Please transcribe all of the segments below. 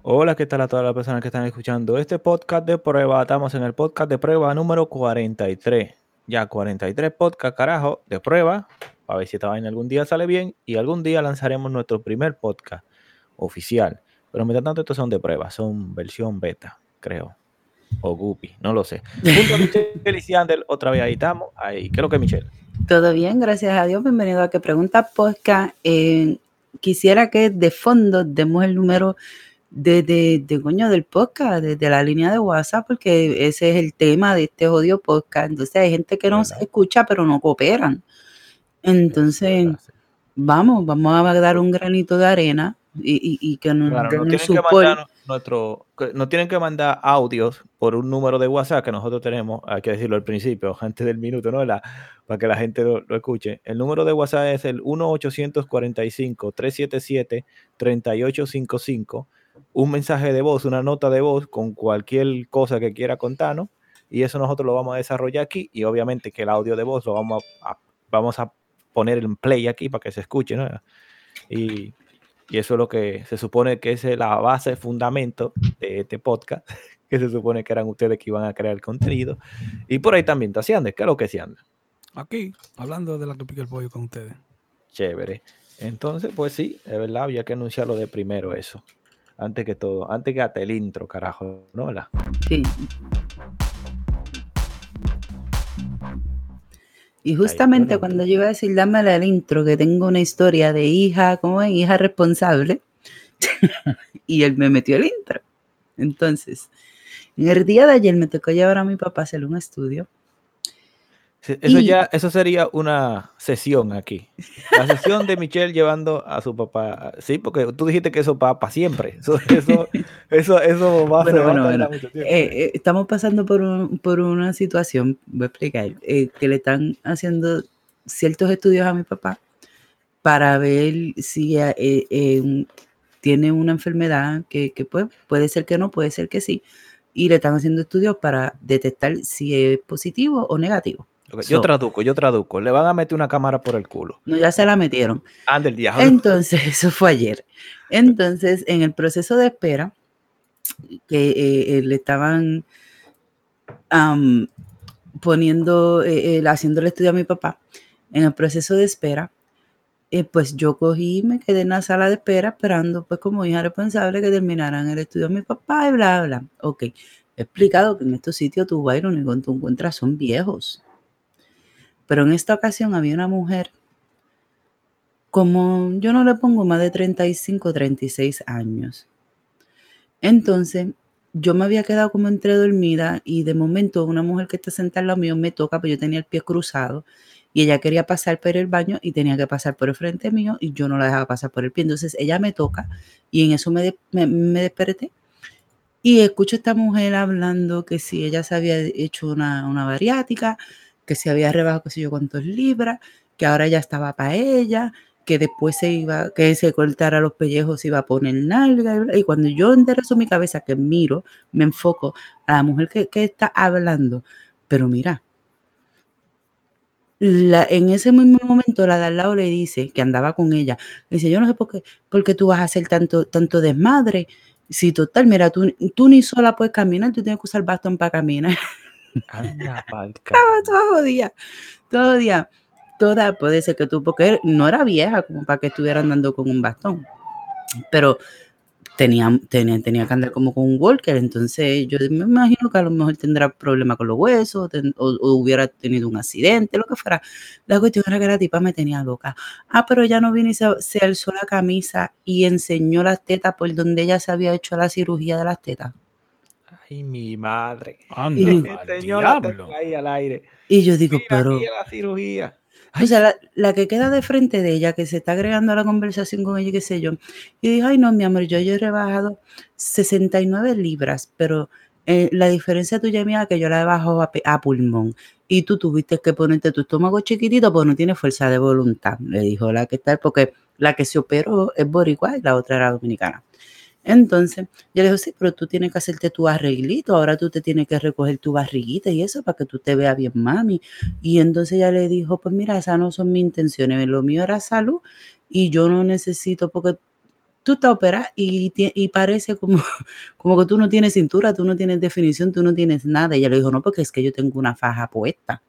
Hola, ¿qué tal a todas las personas que están escuchando este podcast de prueba? Estamos en el podcast de prueba número 43. Ya 43 podcast, carajo, de prueba. A ver si esta vaina algún día sale bien y algún día lanzaremos nuestro primer podcast oficial. Pero mientras tanto, estos son de prueba, son versión beta, creo. O Guppy, no lo sé. Junto a Michelle y Siandel, otra vez ahí estamos. Ahí, ¿qué es lo que es Michelle? Todo bien, gracias a Dios. Bienvenido a Que Pregunta Podcast. Quisiera que de fondo demos el número del podcast, de la línea de WhatsApp, porque ese es el tema de este jodido podcast. Entonces hay gente que nos escucha pero no cooperan. Entonces, vamos a dar un granito de arena y que nos Claro, den un support. no tienen que mandar audios por un número de WhatsApp que nosotros tenemos, hay que decirlo al principio, antes del minuto, ¿no? Para que la gente lo escuche. El número de WhatsApp es el 1-845-377-3855. Un mensaje de voz, una nota de voz con cualquier cosa que quiera contarnos, y eso nosotros lo vamos a desarrollar aquí, y obviamente que el audio de voz lo vamos a poner en play aquí para que se escuche, ¿no? Y eso es lo que se supone que es la base, fundamento de este podcast, que se supone que eran ustedes que iban a crear el contenido. Y por ahí también está Siande. ¿Qué es lo que Siande? Aquí, hablando de la que pica el pollo con ustedes. Chévere. Entonces, pues sí, es verdad, había que anunciarlo de primero eso. Antes que todo, antes que hasta el intro, carajo, ¿no? ¿Verdad? Sí. Y justamente Ahí, cuando yo iba a decir, dámela el intro, que tengo una historia de hija, ¿cómo es? Hija responsable. Y él me metió el intro. Entonces, en el día de ayer me tocó llevar a mi papá a hacer un estudio. Eso sería una sesión aquí. La sesión de Michelle llevando a su papá. Sí, porque tú dijiste que eso va para siempre. Eso va a tardar mucho tiempo. Estamos pasando por una situación, voy a explicar, que le están haciendo ciertos estudios a mi papá para ver si tiene una enfermedad que puede ser que no, puede ser que sí. Y le están haciendo estudios para detectar si es positivo o negativo. Okay, yo traduzco. Le van a meter una cámara por el culo. No, ya se la metieron. Anda el diablo. Entonces, eso fue ayer. Entonces, en el proceso de espera, que le estaban haciendo el estudio a mi papá, en el proceso de espera, pues yo cogí y me quedé en la sala de espera esperando, pues como hija responsable, que terminaran el estudio a mi papá y bla, bla. Ok, he explicado que en estos sitios tú vas y lo único que tú encuentras son viejos. Pero en esta ocasión había una mujer, como yo no le pongo más de 35, 36 años. Entonces, yo me había quedado como entre dormida y de momento una mujer que está sentada al lado mío me toca, pues yo tenía el pie cruzado y ella quería pasar por el baño y tenía que pasar por el frente mío y yo no la dejaba pasar por el pie. Entonces ella me toca y en eso me desperté y escucho a esta mujer hablando que si ella se había hecho una bariátrica, que se había rebajado qué sé yo cuántos libras, que ahora ya estaba para ella, que después que se cortara los pellejos, se iba a poner nalga. Y cuando yo enderezo mi cabeza, que miro, me enfoco a la mujer que está hablando, pero mira, en ese mismo momento la de al lado le dice, que andaba con ella, le dice, yo no sé por qué tú vas a hacer tanto desmadre. Si total, mira, tú ni sola puedes caminar, tú tienes que usar bastón para caminar. Anda pa'l Estaba todo día. Toda puede ser que tú, porque no era vieja como para que estuviera andando con un bastón, pero tenía que andar como con un walker. Entonces yo me imagino que a lo mejor tendrá problemas con los huesos o hubiera tenido un accidente, lo que fuera. La cuestión era que la tipa me tenía loca. Pero ella no vino y se alzó la camisa y enseñó las tetas por donde ella se había hecho la cirugía de las tetas. Ay, mi madre. Anda, diablo. Ahí al aire. Y yo digo, Mira, pero... aquí la cirugía. O sea, la que queda de frente de ella, que se está agregando a la conversación con ella, qué sé yo. Y dijo, ay no, mi amor, yo he rebajado 69 libras, pero la diferencia tuya y mía es que yo la he bajado a pulmón. Y tú tuviste que ponerte tu estómago chiquitito porque no tienes fuerza de voluntad, le dijo la que está, porque la que se operó es boricua y la otra era dominicana. Entonces, yo le digo, sí, pero tú tienes que hacerte tu arreglito, ahora tú te tienes que recoger tu barriguita y eso para que tú te veas bien, mami. Y entonces ella le dijo, pues mira, esas no son mis intenciones, lo mío era salud y yo no necesito, porque tú estás operada y parece como que tú no tienes cintura, tú no tienes definición, tú no tienes nada. Y ella le dijo, no, porque es que yo tengo una faja puesta.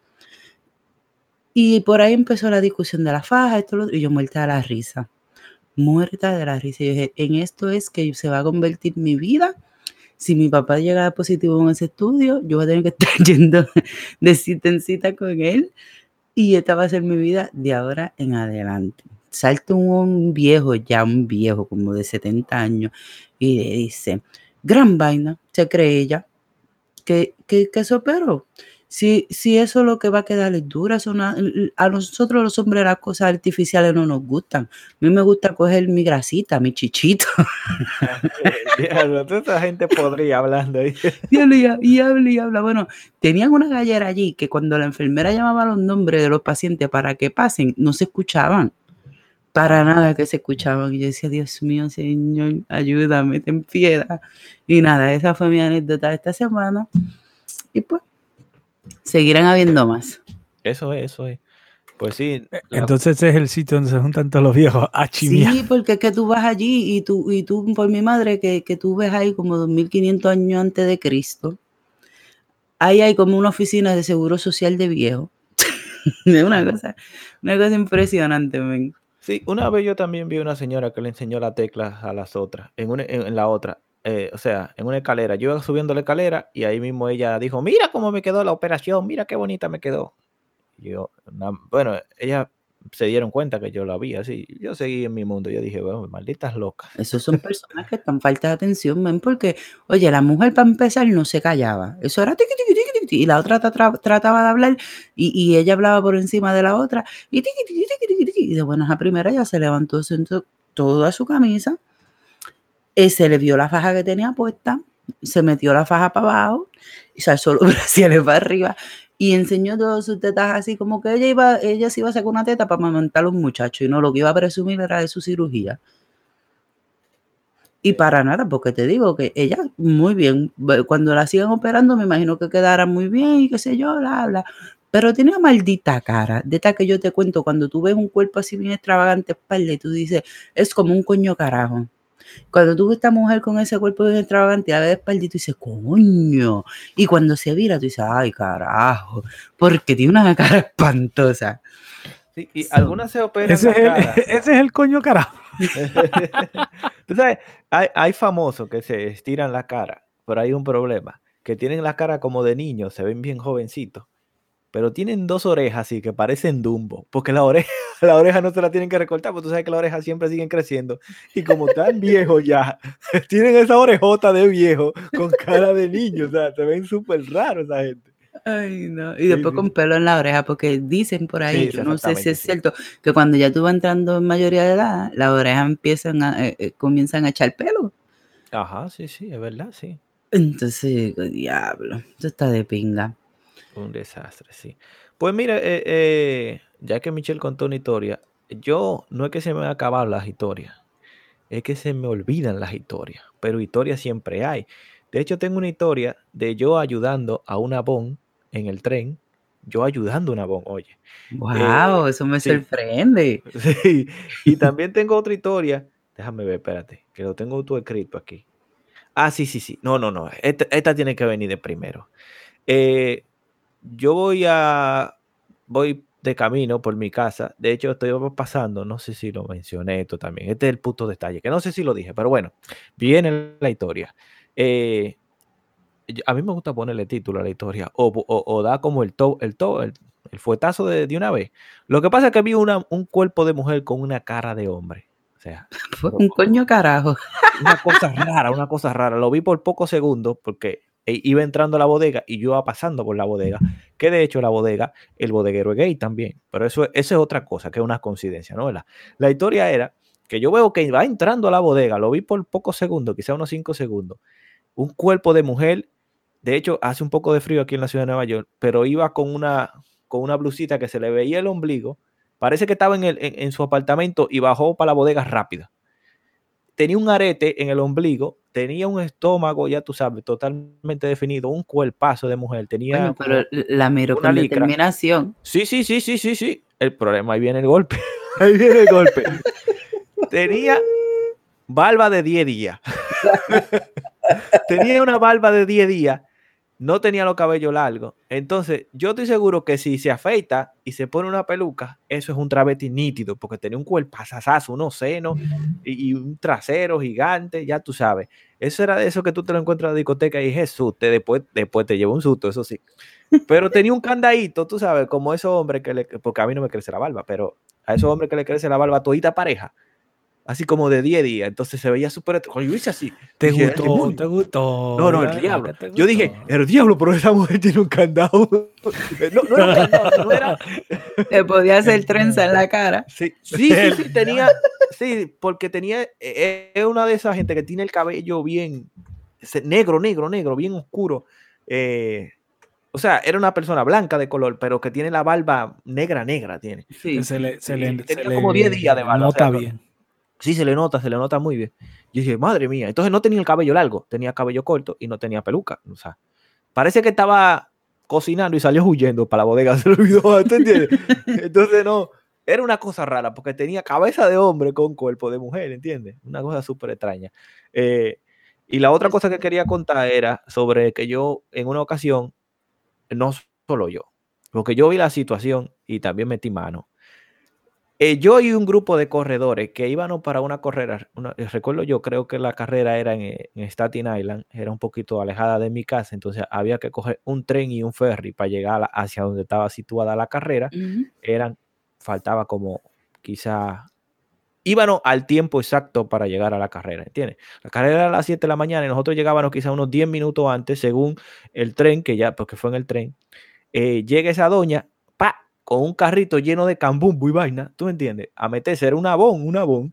Y por ahí empezó la discusión de la faja, y yo muerta de la risa. Y yo dije, en esto es que se va a convertir mi vida. Si mi papá llega positivo en ese estudio, yo voy a tener que estar yendo de cita en cita con él. Y esta va a ser mi vida de ahora en adelante. Salta un viejo como de 70 años, y le dice, gran vaina, se cree ella, que se operó. Si eso es lo que va a quedar es dura, a nosotros los hombres las cosas artificiales no nos gustan. A mí me gusta coger mi grasita, mi chichito. Diablo, toda esa gente podría hablando ahí. Y habla. Bueno, tenían una gallera allí que cuando la enfermera llamaba los nombres de los pacientes para que pasen, no se escuchaban. Para nada que se escuchaban. Y yo decía, Dios mío, Señor, ayúdame, ten piedad. Y nada, esa fue mi anécdota de esta semana. Y pues, seguirán habiendo más. Eso es. Pues sí. Entonces ese es el sitio donde se juntan todos los viejos a chimiar. Sí, porque es que tú vas allí y tú por mi madre, que tú ves ahí como 2500 años antes de Cristo. Ahí hay como una oficina de seguro social de viejos. Es una cosa impresionante, men. Sí, una vez yo también vi una señora que le enseñó las teclas a las otras, en la otra, o sea, en una escalera. Yo iba subiendo la escalera y ahí mismo ella dijo, mira cómo me quedó la operación, mira qué bonita me quedó. Bueno, ellas se dieron cuenta que yo la vi así. Yo seguí en mi mundo. Yo dije, bueno, malditas locas. Esos son personas que están falta de atención, men, porque, oye, la mujer para empezar no se callaba. Eso era tiqui, tiqui, tiqui, tiqui, y la otra trataba de hablar y ella hablaba por encima de la otra y tiqui, tiqui, tiqui, tiqui, tiqui. Y de buenas a primera ya se levantó, sentó toda su camisa, se le vio la faja que tenía puesta, se metió la faja para abajo y se alzó los brasiles para arriba y enseñó todas sus tetas así como que ella se iba a sacar una teta para amamantar a los muchachos y no, lo que iba a presumir era de su cirugía. Y para nada, porque te digo que ella muy bien, cuando la sigan operando me imagino que quedará muy bien y qué sé yo, bla. Pero tiene una maldita cara, de esta que yo te cuento, cuando tú ves un cuerpo así bien extravagante, espalda, y tú dices, es como un coño carajo. Cuando tú ves a esta mujer con ese cuerpo bien extravagante, la ves de espalda y tú dices, coño. Y cuando se vira, tú dices, ay, carajo, porque tiene una cara espantosa. Sí, y algunas se operan ese es el coño carajo. Tú sabes, hay famosos que se estiran la cara, pero hay un problema, que tienen la cara como de niños, se ven bien jovencitos, pero tienen dos orejas así que parecen Dumbo, porque la oreja no se la tienen que recortar, porque tú sabes que las orejas siempre siguen creciendo, y como están viejos ya, tienen esa orejota de viejo con cara de niño, o sea, se ven súper raros esa gente. Ay, no. Y después con pelo en la oreja, porque dicen por ahí, yo no sé si es cierto, que cuando ya tú vas entrando en mayoría de edad, las orejas comienzan a echar pelo. Ajá, sí, es verdad, sí. Entonces, diablo, esto está de pinga. Un desastre, sí. Pues mira, ya que Michelle contó una historia, yo no es que se me han acabado las historias, es que se me olvidan las historias, pero historias siempre hay. De hecho, tengo una historia de yo ayudando a una bon en el tren, yo ayudando a una bon, oye. Wow, eso me sorprende. Sí, y también tengo otra historia, déjame ver, espérate, que lo tengo todo escrito aquí. Ah, sí. No, esta tiene que venir de primero. Yo voy de camino por mi casa. De hecho, estoy pasando, no sé si lo mencioné esto también. Este es el puto detalle, que no sé si lo dije, pero bueno, viene la historia. A mí me gusta ponerle título a la historia o da como el fuetazo de una vez. Lo que pasa es que vi un cuerpo de mujer con una cara de hombre. O sea, un coño carajo. Una cosa rara. Lo vi por pocos segundos porque iba entrando a la bodega y yo iba pasando por la bodega, que de hecho la bodega, el bodeguero es gay también, pero eso es otra cosa, que es una coincidencia, ¿no? La historia era que yo veo que va entrando a la bodega, lo vi por pocos segundos, quizá unos 5 segundos, un cuerpo de mujer, de hecho hace un poco de frío aquí en la ciudad de Nueva York, pero iba con una blusita que se le veía el ombligo, parece que estaba en su apartamento y bajó para la bodega rápida. Tenía un arete en el ombligo, tenía un estómago, ya tú sabes, totalmente definido, un cuerpazo de mujer. Tenía bueno, pero la miro con determinación. Sí. El problema, ahí viene el golpe. Tenía barba de 10 días. Tenía una barba de 10 días, no tenía los cabellos largos. Entonces, yo estoy seguro que si se afeita y se pone una peluca, eso es un travesti nítido, porque tenía un cuerpazazazo, unos senos y un trasero gigante, ya tú sabes. Eso era de eso que tú te lo encuentras en la discoteca y Jesús, después te lleva un susto, eso sí. Pero tenía un candadito, tú sabes, como esos hombres porque a mí no me crece la barba, pero a esos hombres que le crece la barba todita pareja. Así como de 10 días, entonces se veía súper... Yo hice así. ¿Te dije, gustó? ¿Te gustó? No, el diablo. Yo dije, el diablo, pero esa mujer tiene un candado. No era un candado, no era... Te podía hacer trenza en la cara. Sí, tenía... Sí, porque tenía... Es una de esas gente que tiene el cabello bien... Negro, bien oscuro. O sea, era una persona blanca de color, pero que tiene la barba negra, tiene. Sí. Tenía como 10 días de barba. Nota bien. Sí, se le nota muy bien. Yo dije, madre mía. Entonces no tenía el cabello largo, tenía cabello corto y no tenía peluca. O sea, parece que estaba cocinando y salió huyendo para la bodega. Se lo olvidó, ¿te entiendes? Entonces no, era una cosa rara porque tenía cabeza de hombre con cuerpo de mujer, ¿entiendes? Una cosa súper extraña. Y la otra cosa que quería contar era sobre que yo en una ocasión, no solo yo, porque yo vi la situación y también metí mano. Yo y un grupo de corredores que íbamos para una carrera, recuerdo yo, creo que la carrera era en Staten Island, era un poquito alejada de mi casa, entonces había que coger un tren y un ferry para llegar hacia donde estaba situada la carrera. Faltaba como quizá, íbamos al tiempo exacto para llegar a la carrera, ¿entiendes? La carrera era a las 7 de la mañana y nosotros llegábamos quizá unos 10 minutos antes, según el tren, porque fue en el tren. Llega esa doña, con un carrito lleno de cambumbo y vaina, ¿tú me entiendes? A meterse, era una bon,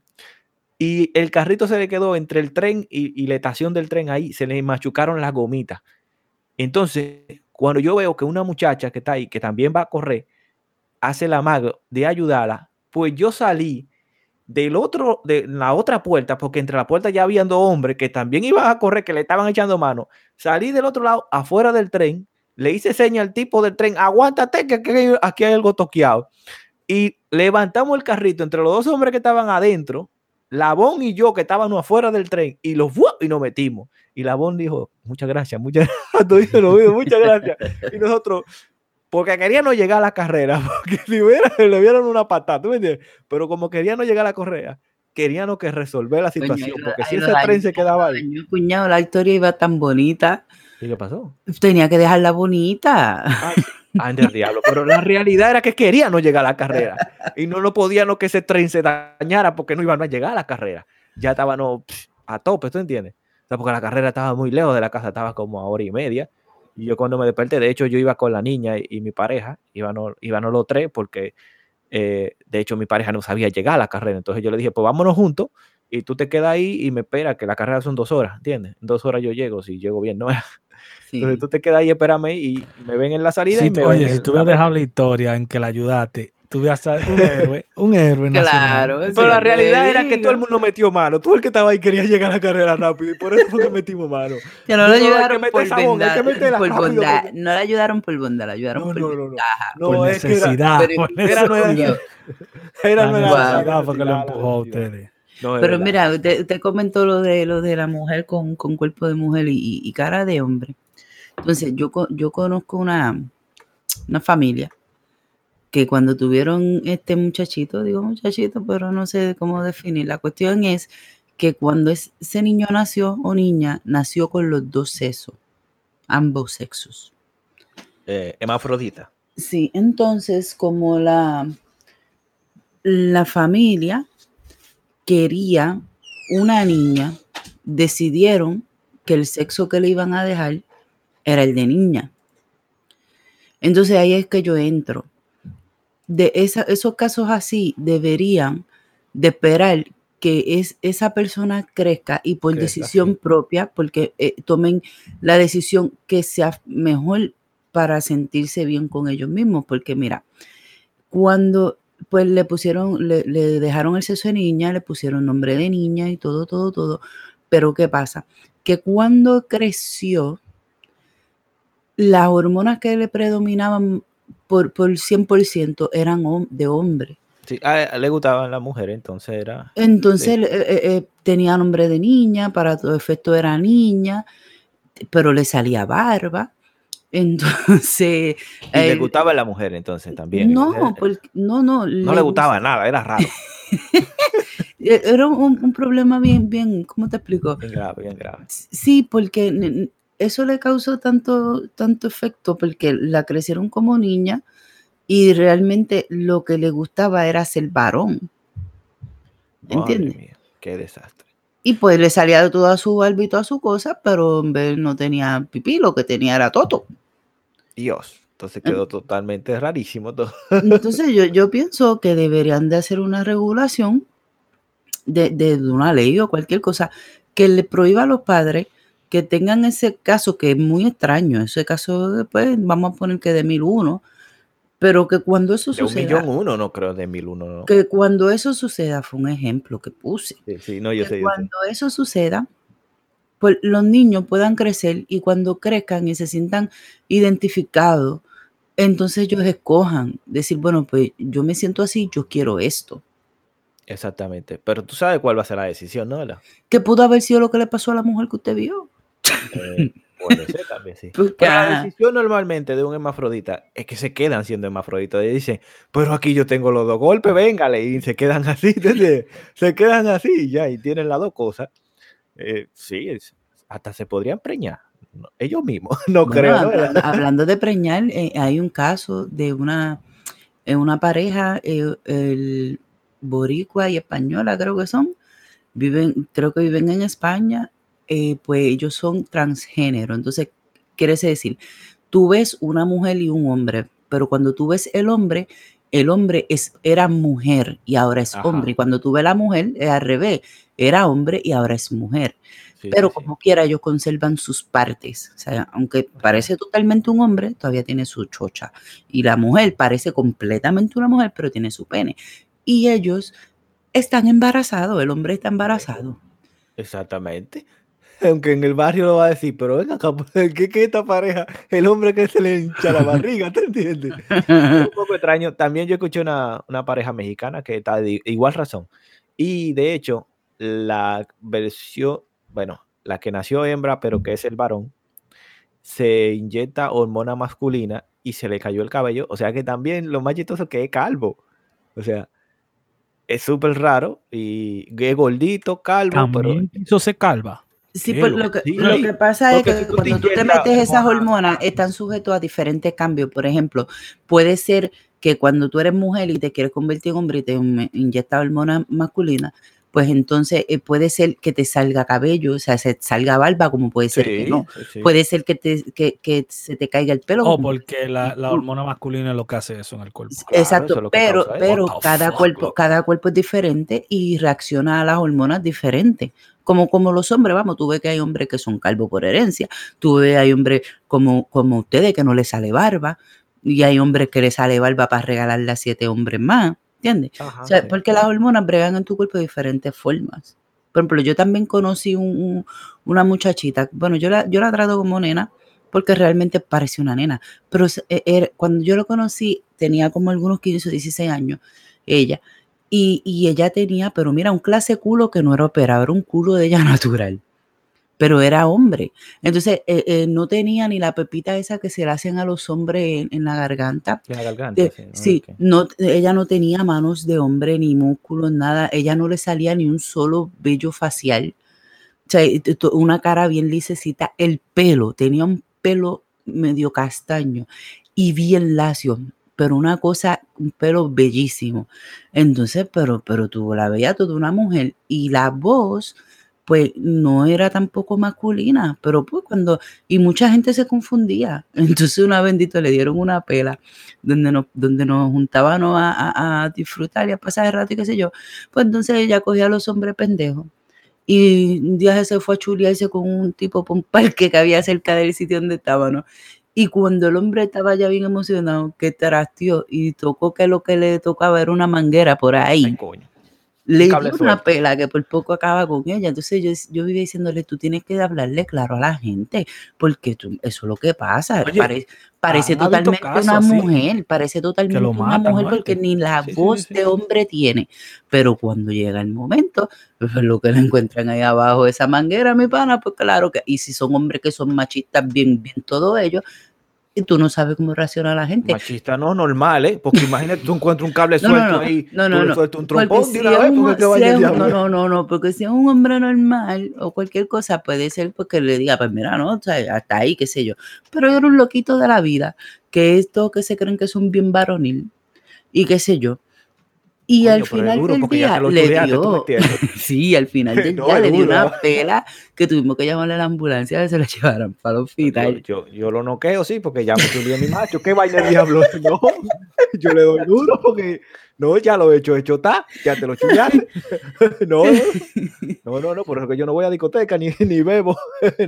y el carrito se le quedó entre el tren y la estación del tren ahí, se le machucaron las gomitas. Entonces, cuando yo veo que una muchacha que está ahí, que también va a correr, hace la mago de ayudarla, pues yo salí de la otra puerta, porque entre la puerta ya habían 2 hombres que también iban a correr, que le estaban echando mano. Salí del otro lado, afuera del tren, le hice seña al tipo del tren, aguántate que aquí hay algo toqueado. Y levantamos el carrito entre los 2 hombres que estaban adentro, Labón y yo que estábamos afuera del tren, y nos metimos. Y Labón dijo, muchas gracias. Muchas gracias. Y nosotros, porque queríamos llegar a la carrera, porque si le hubieran una patada, ¿tú me entiendes? Pero como queríamos llegar a la carrera, queríamos que resolver la situación, porque si ese tren se quedaba ahí. Cuñado, la historia iba tan bonita. ¿Y qué pasó? Tenía que dejarla bonita. Del diablo, pero la realidad era que queríamos llegar a la carrera y no podíamos que ese tren se dañara porque no iban a llegar a la carrera. Ya estábamos a tope, ¿tú entiendes? O sea, porque la carrera estaba muy lejos de la casa, estaba como a 1:30. Y yo cuando me desperté, de hecho yo iba con la niña y mi pareja, íbamos los 3 porque de hecho mi pareja no sabía llegar a la carrera. Entonces yo le dije, pues vámonos juntos y tú te quedas ahí y me esperas, que la carrera son 2 horas, ¿entiendes? En 2 horas yo llego, si llego bien, ¿no? Sí. Entonces tú te quedas ahí, espérame y me ven en la salida. Sí, oye, si tú hubieras dejado la historia en que la ayudaste, tú hubieras un héroe claro, nacional. Pero la realidad era que todo el mundo metió mano. Tú el que estaba ahí quería llegar a la carrera rápido y por eso fue que metimos mano. Que no le ayudaron por bondad. No le ayudaron por bondad, le ayudaron por ventaja. Por necesidad. Era necesidad porque lo empujó a ustedes. No, pero mira, usted comentó lo de la mujer con cuerpo de mujer y cara de hombre. Entonces, yo conozco una familia que cuando tuvieron este muchachito, pero no sé cómo definir. La cuestión es que cuando ese niño nació o niña, nació con los 2 sexos, ambos sexos. Hermafrodita. Sí, entonces como la familia quería una niña, decidieron que el sexo que le iban a dejar era el de niña. Entonces ahí es que yo entro. De esos casos así deberían de esperar que esa persona crezca y por decisión propia, porque tomen la decisión que sea mejor para sentirse bien con ellos mismos. Porque mira, cuando pues le dejaron el sexo de niña, le pusieron nombre de niña y todo. Pero ¿qué pasa? Que cuando creció, las hormonas que le predominaban por 100% eran de hombre. Sí, a le gustaban las mujeres, entonces era... Entonces Sí. tenía nombre de niña, para todo efecto era niña, pero le salía barba. Entonces, Y le gustaba la mujer entonces también. no, no, No le gustaba nada, era raro. Era un problema bien, ¿cómo te explico? Bien grave, bien grave. Sí, porque eso le causó tanto efecto, porque la crecieron como niña y realmente lo que le gustaba era ser varón, Madre ¿entiendes? mía, qué desastre. Y pues le salía de toda su barba y toda su cosa, pero en vez no tenía pipí, lo que tenía era toto. Dios, entonces quedó totalmente rarísimo todo. Entonces yo pienso que deberían de hacer una regulación de una ley o cualquier cosa que le prohíba a los padres que tengan ese caso, que es muy extraño, ese caso, pues vamos a poner que de 1001, pero que cuando eso De suceda, 1.000.001, no creo, de 1.001, no. que cuando eso suceda, fue un ejemplo que puse, Sí, sí, no, yo que sé, yo sé. cuando eso suceda, pues los niños puedan crecer y cuando crezcan y se sientan identificados, entonces ellos escojan, decir, bueno, pues yo me siento así, yo quiero esto. Exactamente. Pero tú sabes cuál va a ser la decisión, ¿no? Que pudo haber sido lo que le pasó a la mujer que usted vio. Puede ser también, sí. Porque, Pero la decisión normalmente de un hermafrodita es que se quedan siendo hermafroditas. Y dicen, pero aquí yo tengo los dos golpes, véngale. Y se quedan así, ¿entiendes? Se quedan así y ya, y tienen las dos cosas. Sí, hasta se podrían preñar. Ellos mismos, no bueno, creo, ¿no? hablando de preñar, hay un caso de una pareja, el boricua y española creo que son, creo que viven en España, pues ellos son transgénero. Entonces, quiere decir, tú ves una mujer y un hombre, pero cuando tú ves el hombre era mujer y ahora es hombre. Y Ajá. cuando tú ves la mujer, es al revés, era hombre y ahora es mujer. Sí, Pero sí, sí. como quiera, ellos conservan sus partes. O sea, aunque parece totalmente un hombre, todavía tiene su chocha. Y la mujer parece completamente una mujer, pero tiene su pene. Y ellos están embarazados, el hombre está embarazado. Exactamente. Aunque en el barrio lo va a decir, pero venga acá, ¿qué es esta pareja? El hombre que se le hincha la barriga, ¿te entiendes? Es un poco extraño. También yo escuché una pareja mexicana que está de igual razón. Y de hecho, la versión, bueno, la que nació hembra, pero que es el varón, se inyecta hormona masculina y se le cayó el cabello. O sea que también lo más chistoso es que es calvo. O sea, es súper raro y es gordito, calvo, pero También quiso ser calva. Sí, Qué pues loco. lo que pasa es porque si que tú te cuando tú te inyectas metes esas hormona, hormonas, están sujetos a diferentes cambios. Por ejemplo, puede ser que cuando tú eres mujer y te quieres convertir en hombre y te inyectas hormona masculina, pues entonces puede ser que te salga cabello, o sea, se salga barba, como puede ser que sí, no. sí. Puede ser que se te caiga el pelo. O como puede porque la hormona masculina es lo que hace eso en el cuerpo. Claro, eso es Exacto, lo que causa eso. pero What the fuck, loco. cada cuerpo es diferente y reacciona a las hormonas diferentes. Como los hombres, vamos, tú ves que hay hombres que son calvos por herencia, tú ves hay hombres como ustedes que no les sale barba, y hay hombres que les sale barba para regalarle a 7 hombres más, ¿entiendes? O Ajá, sea, sí. porque las hormonas bregan en tu cuerpo de diferentes formas. Por ejemplo, yo también conocí una muchachita, bueno, yo la trato como nena, porque realmente parecía una nena, pero cuando yo lo conocí tenía como algunos 15 o 16 años, ella, y ella tenía, pero mira, un clase culo que no era operado, era un culo de ella natural, pero era hombre. Entonces, no tenía ni la pepita esa que se le hacen a los hombres en la garganta. En la garganta, sí. Sí, Ok. no, ella no tenía manos de hombre, ni músculos, nada. Ella no le salía ni un solo vello facial. O sea, una cara bien lisecita. El pelo, tenía un pelo medio castaño y bien lacio, pero una cosa, un pelo bellísimo. Entonces, pero tú la veías toda una mujer y la voz, pues no era tampoco masculina, pero pues y mucha gente se confundía. Entonces una bendito le dieron una pela donde nos juntábamos a disfrutar y a pasar el rato y qué sé yo. Pues entonces ella cogía a los hombres pendejos. Y un día se fue a chulearse con un tipo por un parque que había cerca del sitio donde estábamos. Y cuando el hombre estaba ya bien emocionado, que trasteó y tocó que lo que le tocaba era una manguera por Ay, ahí. coño. Le cable dio una suelto. pela que por poco acaba con ella. Entonces yo vivía diciéndole, tú tienes que hablarle claro a la gente, porque eso es lo que pasa. Oye, Parece han habido totalmente casos una así mujer, parece que lo totalmente una matan, mujer porque ¿oíste? ni la Sí, sí, voz sí, sí. de hombre tiene. Pero cuando llega el momento, pues lo que le encuentran ahí abajo de esa manguera, mi pana, pues claro que, y si son hombres que son machistas, bien todo ellos, y tú no sabes cómo reacciona la gente. Machista no, normal, ¿eh? Porque imagínate, tú encuentras un cable suelto ahí, tú le sueltas un Porque trompón de si una es vez, porque un, te si vaya es el un- diablo. no, porque si es un hombre normal o cualquier cosa, puede ser porque le diga, pues mira, no, o sea, hasta ahí, qué sé yo. Pero era un loquito de la vida, que estos que se creen que son bien varonil, y qué sé yo. Y al Coño, pero es final duro del porque ya día te lo le chuleaste, ¿tú me dio, entiendes? sí, al final del No, día es le dio duro. una pela que tuvimos que llamarle a la ambulancia a que se la llevaran para el hospital. Yo lo noqueo, sí, porque ya me chuleé mi macho. ¿Qué vaina de diablo? No, yo le doy duro porque no, ya lo he hecho está, ya te lo chuleaste. No, no, por eso que yo no voy a discoteca ni bebo.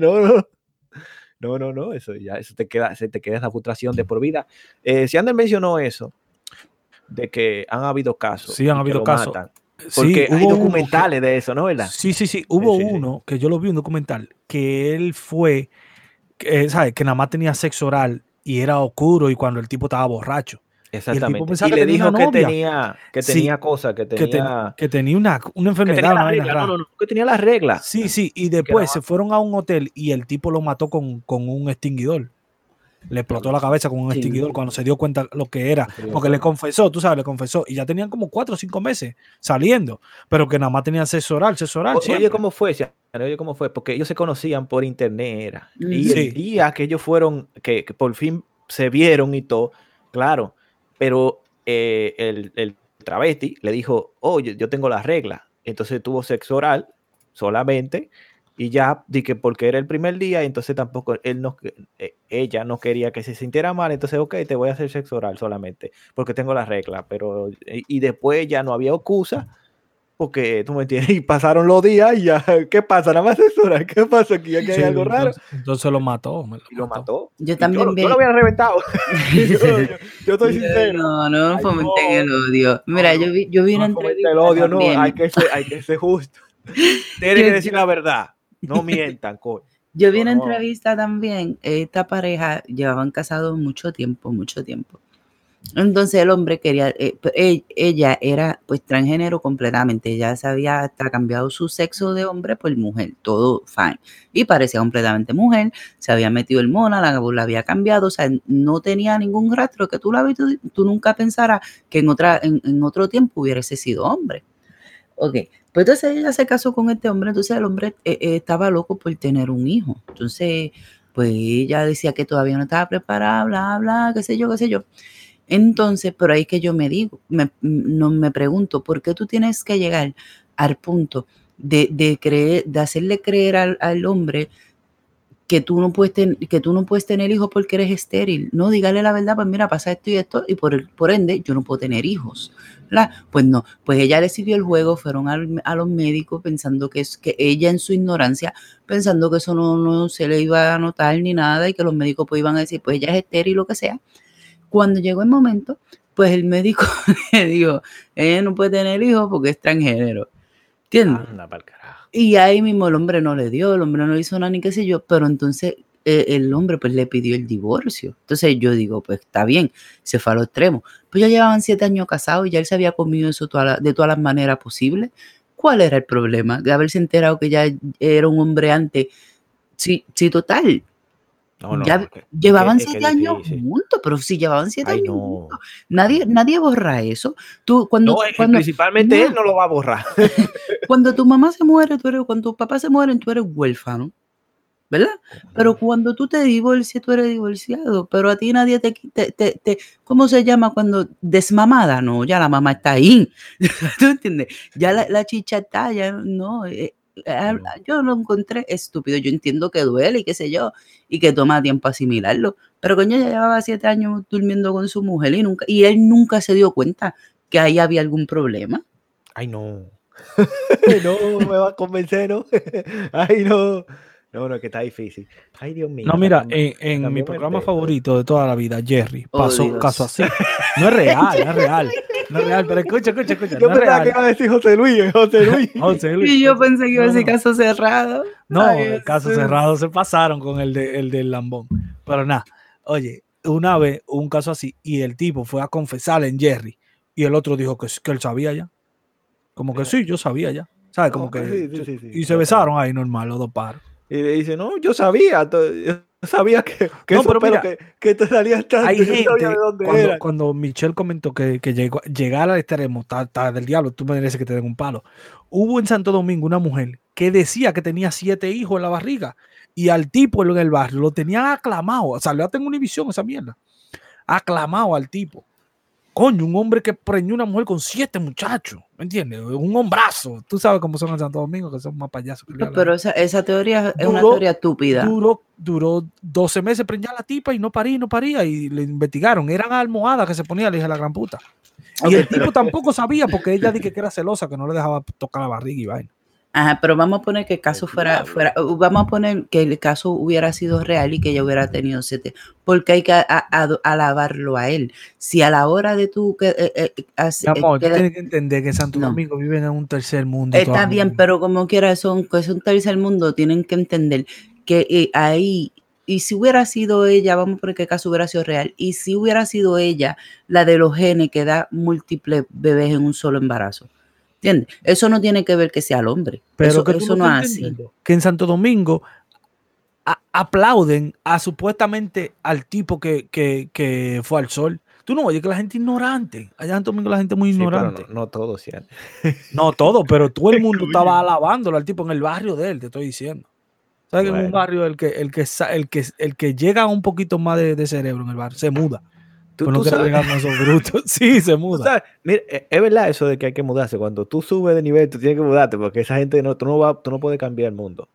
No, eso ya, se te queda esa frustración de por vida. Si Ander mencionó eso, de que han habido casos Sí, han y que habido lo casos. matan, Sí, porque hay hubo uno que, documentales de eso, ¿no? ¿Verdad? sí, hubo Sí. uno que yo lo vi en un documental, que él fue, ¿sabes? Que nada más tenía sexo oral y era oscuro y cuando el tipo estaba borracho. Y el tipo Exactamente. pensaba Y que le tenía una dijo que novia. tenía Sí, cosas, que tenía que tenía una enfermedad, una la vaina regla, rara. no, que tenía la regla. Sí, y Y que nada después se más. fueron a un hotel y el tipo lo mató con un extinguidor. Le explotó la cabeza con un Sí. extinguidor cuando se dio cuenta lo que era. Se dio Porque le cuenta. confesó, tú sabes, le confesó. Y ya tenían como 4 o 5 meses saliendo. Pero que nada más tenían sexo oral Oye, siempre. ¿cómo fue? Oye, ¿cómo fue? Porque ellos se conocían por internet, era. Y el Sí, día que ellos fueron, que por fin se vieron y todo, claro, pero el travesti le dijo, oye, yo tengo las reglas. Entonces tuvo sexo oral solamente y ya di que porque era el primer día, entonces tampoco ella no quería que se sintiera mal, entonces, ok, te voy a hacer sexo oral solamente porque tengo las reglas, pero y después ya no había excusa. Porque tú me entiendes, y pasaron los días y ya, ¿qué pasa? Nada más sexo oral, ¿qué pasa aquí? Aquí hay sí, algo raro. entonces lo mató. Y lo mató. Yo Y también yo lo había reventado. yo estoy No, sincero. no Ay, fomenten el odio. Mira, no, yo vi una no fomenta el entrevista odio, no, hay también. que ser justo. Tiene Yo, que decir la verdad. No mientan, coño. yo vi No, una no. entrevista también. Esta pareja llevaban casados mucho tiempo. Entonces el hombre quería, ella era pues transgénero completamente, ella se había hasta cambiado su sexo de hombre por mujer, todo fine, y parecía completamente mujer, se había metido el mona, la había cambiado, o sea, no tenía ningún rastro que tú la ves, tú nunca pensaras que en otro tiempo hubiese sido hombre. Ok, pues entonces ella se casó con este hombre, entonces el hombre estaba loco por tener un hijo, entonces pues ella decía que todavía no estaba preparada, bla, bla, qué sé yo. Entonces, pero ahí que yo me pregunto, ¿por qué tú tienes que llegar al punto de hacerle creer al hombre que tú no puedes tener hijos porque eres estéril? No, dígale la verdad, pues mira, pasa esto y esto, y por ende yo no puedo tener hijos. ¿Verdad? Pues no, pues ella le siguió el juego, fueron a los médicos pensando que ella en su ignorancia, pensando que eso no se le iba a notar ni nada, y que los médicos pues iban a decir, pues ella es estéril, lo que sea. Cuando llegó el momento, pues el médico le dijo, ella no puede tener hijos porque es transgénero. ¿Entiendes? Anda pa'l carajo. Y ahí mismo el hombre no le dio, el hombre no le hizo nada ni qué sé yo, pero entonces el hombre pues le pidió el divorcio. Entonces yo digo, pues está bien, se fue a lo extremo. Pues ya llevaban 7 años casados y ya él se había comido eso de todas las maneras posibles. ¿Cuál era el problema? De haberse enterado que ya era un hombre antes. Sí, total. No, Ya es que llevaban es 7 años difícil. juntos, pero si llevaban 7 Ay, años no. juntos, nadie borra eso. Tú, No, es que principalmente él no lo va a borrar. cuando tu mamá se muere, cuando tu papá se muere, tú eres huérfano, ¿verdad? Pero cuando tú te divorcias, tú eres divorciado, pero a ti nadie ¿cómo se llama cuando desmamada? No, ya la mamá está ahí, ¿tú entiendes? Ya la chicha está, ya no, yo lo encontré estúpido, yo entiendo que duele y qué sé yo, y que toma tiempo asimilarlo, pero coño, ya llevaba 7 años durmiendo con su mujer y él nunca se dio cuenta que ahí había algún problema. Ay, no. No me va a convencer, ¿no? Ay, no. No, que está difícil. Ay, Dios mío. No, mira, me en mi cambió el programa peso. favorito de toda la vida, Jerry, Oh, pasó un Dios. caso así. No es real, no es real. No es real, pero escucha. Yo No es pensaba que real. iba a decir José Luis. José Luis. Y yo pensé que iba a decir No. caso cerrado. No, Ay, el caso Jesús. cerrado se pasaron con el del lambón. Pero nada, oye, una vez un caso así y el tipo fue a confesarle en Jerry y el otro dijo que él sabía ya. Como que sí, yo sabía ya. ¿Sabes? Como que... Sí. Y se besaron ahí normal los dos paros. Y le dice, no, yo sabía que No, esos pero pelos mira, que te salían tanto, hay yo sabía de gente, dónde eran. cuando Michelle comentó que llegar al extremo, está del diablo, tú me mereces que te den un palo. Hubo en Santo Domingo una mujer que decía que tenía 7 hijos en la barriga y al tipo en el barrio lo tenía aclamado. O sea, le en Univisión esa mierda. Aclamado al tipo. Coño, un hombre que preñó una mujer con 7 muchachos. ¿Me entiendes? Un hombrazo. Tú sabes cómo son en Santo Domingo, que son más payasos que le Pero esa teoría es una teoría estúpida. Duró 12 meses preñar a la tipa y no paría. Y le investigaron. Eran almohadas que se ponía la hija de la gran puta. Y el tipo tampoco sabía porque ella dije que era celosa, que no le dejaba tocar la barriga y vaina. Ajá, pero vamos a poner que el caso fuera, vamos a poner que el caso hubiera sido real y que ella hubiera tenido 7, porque hay que alabarlo a él. Si a la hora de tú Mi amor, tú tienes que entender que Santo Domingo viven en un tercer mundo. Está bien, pero como quiera, es un tercer mundo, tienen que entender que ahí, y si hubiera sido ella, vamos a poner que el caso hubiera sido real, y si hubiera sido ella la de los genes que da múltiples bebés en un solo embarazo. ¿Entiendes? Eso no tiene que ver que sea el hombre. Pero eso no es así. Que en Santo Domingo aplauden a supuestamente al tipo que fue al sol. Tú no oyes que la gente ignorante. Allá en Santo Domingo la gente muy ignorante. Pero no todo, ¿sí? No todo, pero todo el mundo estaba alabándolo al tipo en el barrio de él, te estoy diciendo. ¿Sabes que en un barrio el que llega un poquito más de cerebro en el barrio se muda? Pues no quiere llegar con esos brutos. Sí, se muda. Mira, es verdad eso de que hay que mudarse. Cuando tú subes de nivel, tú tienes que mudarte porque esa gente tú no puedes cambiar el mundo.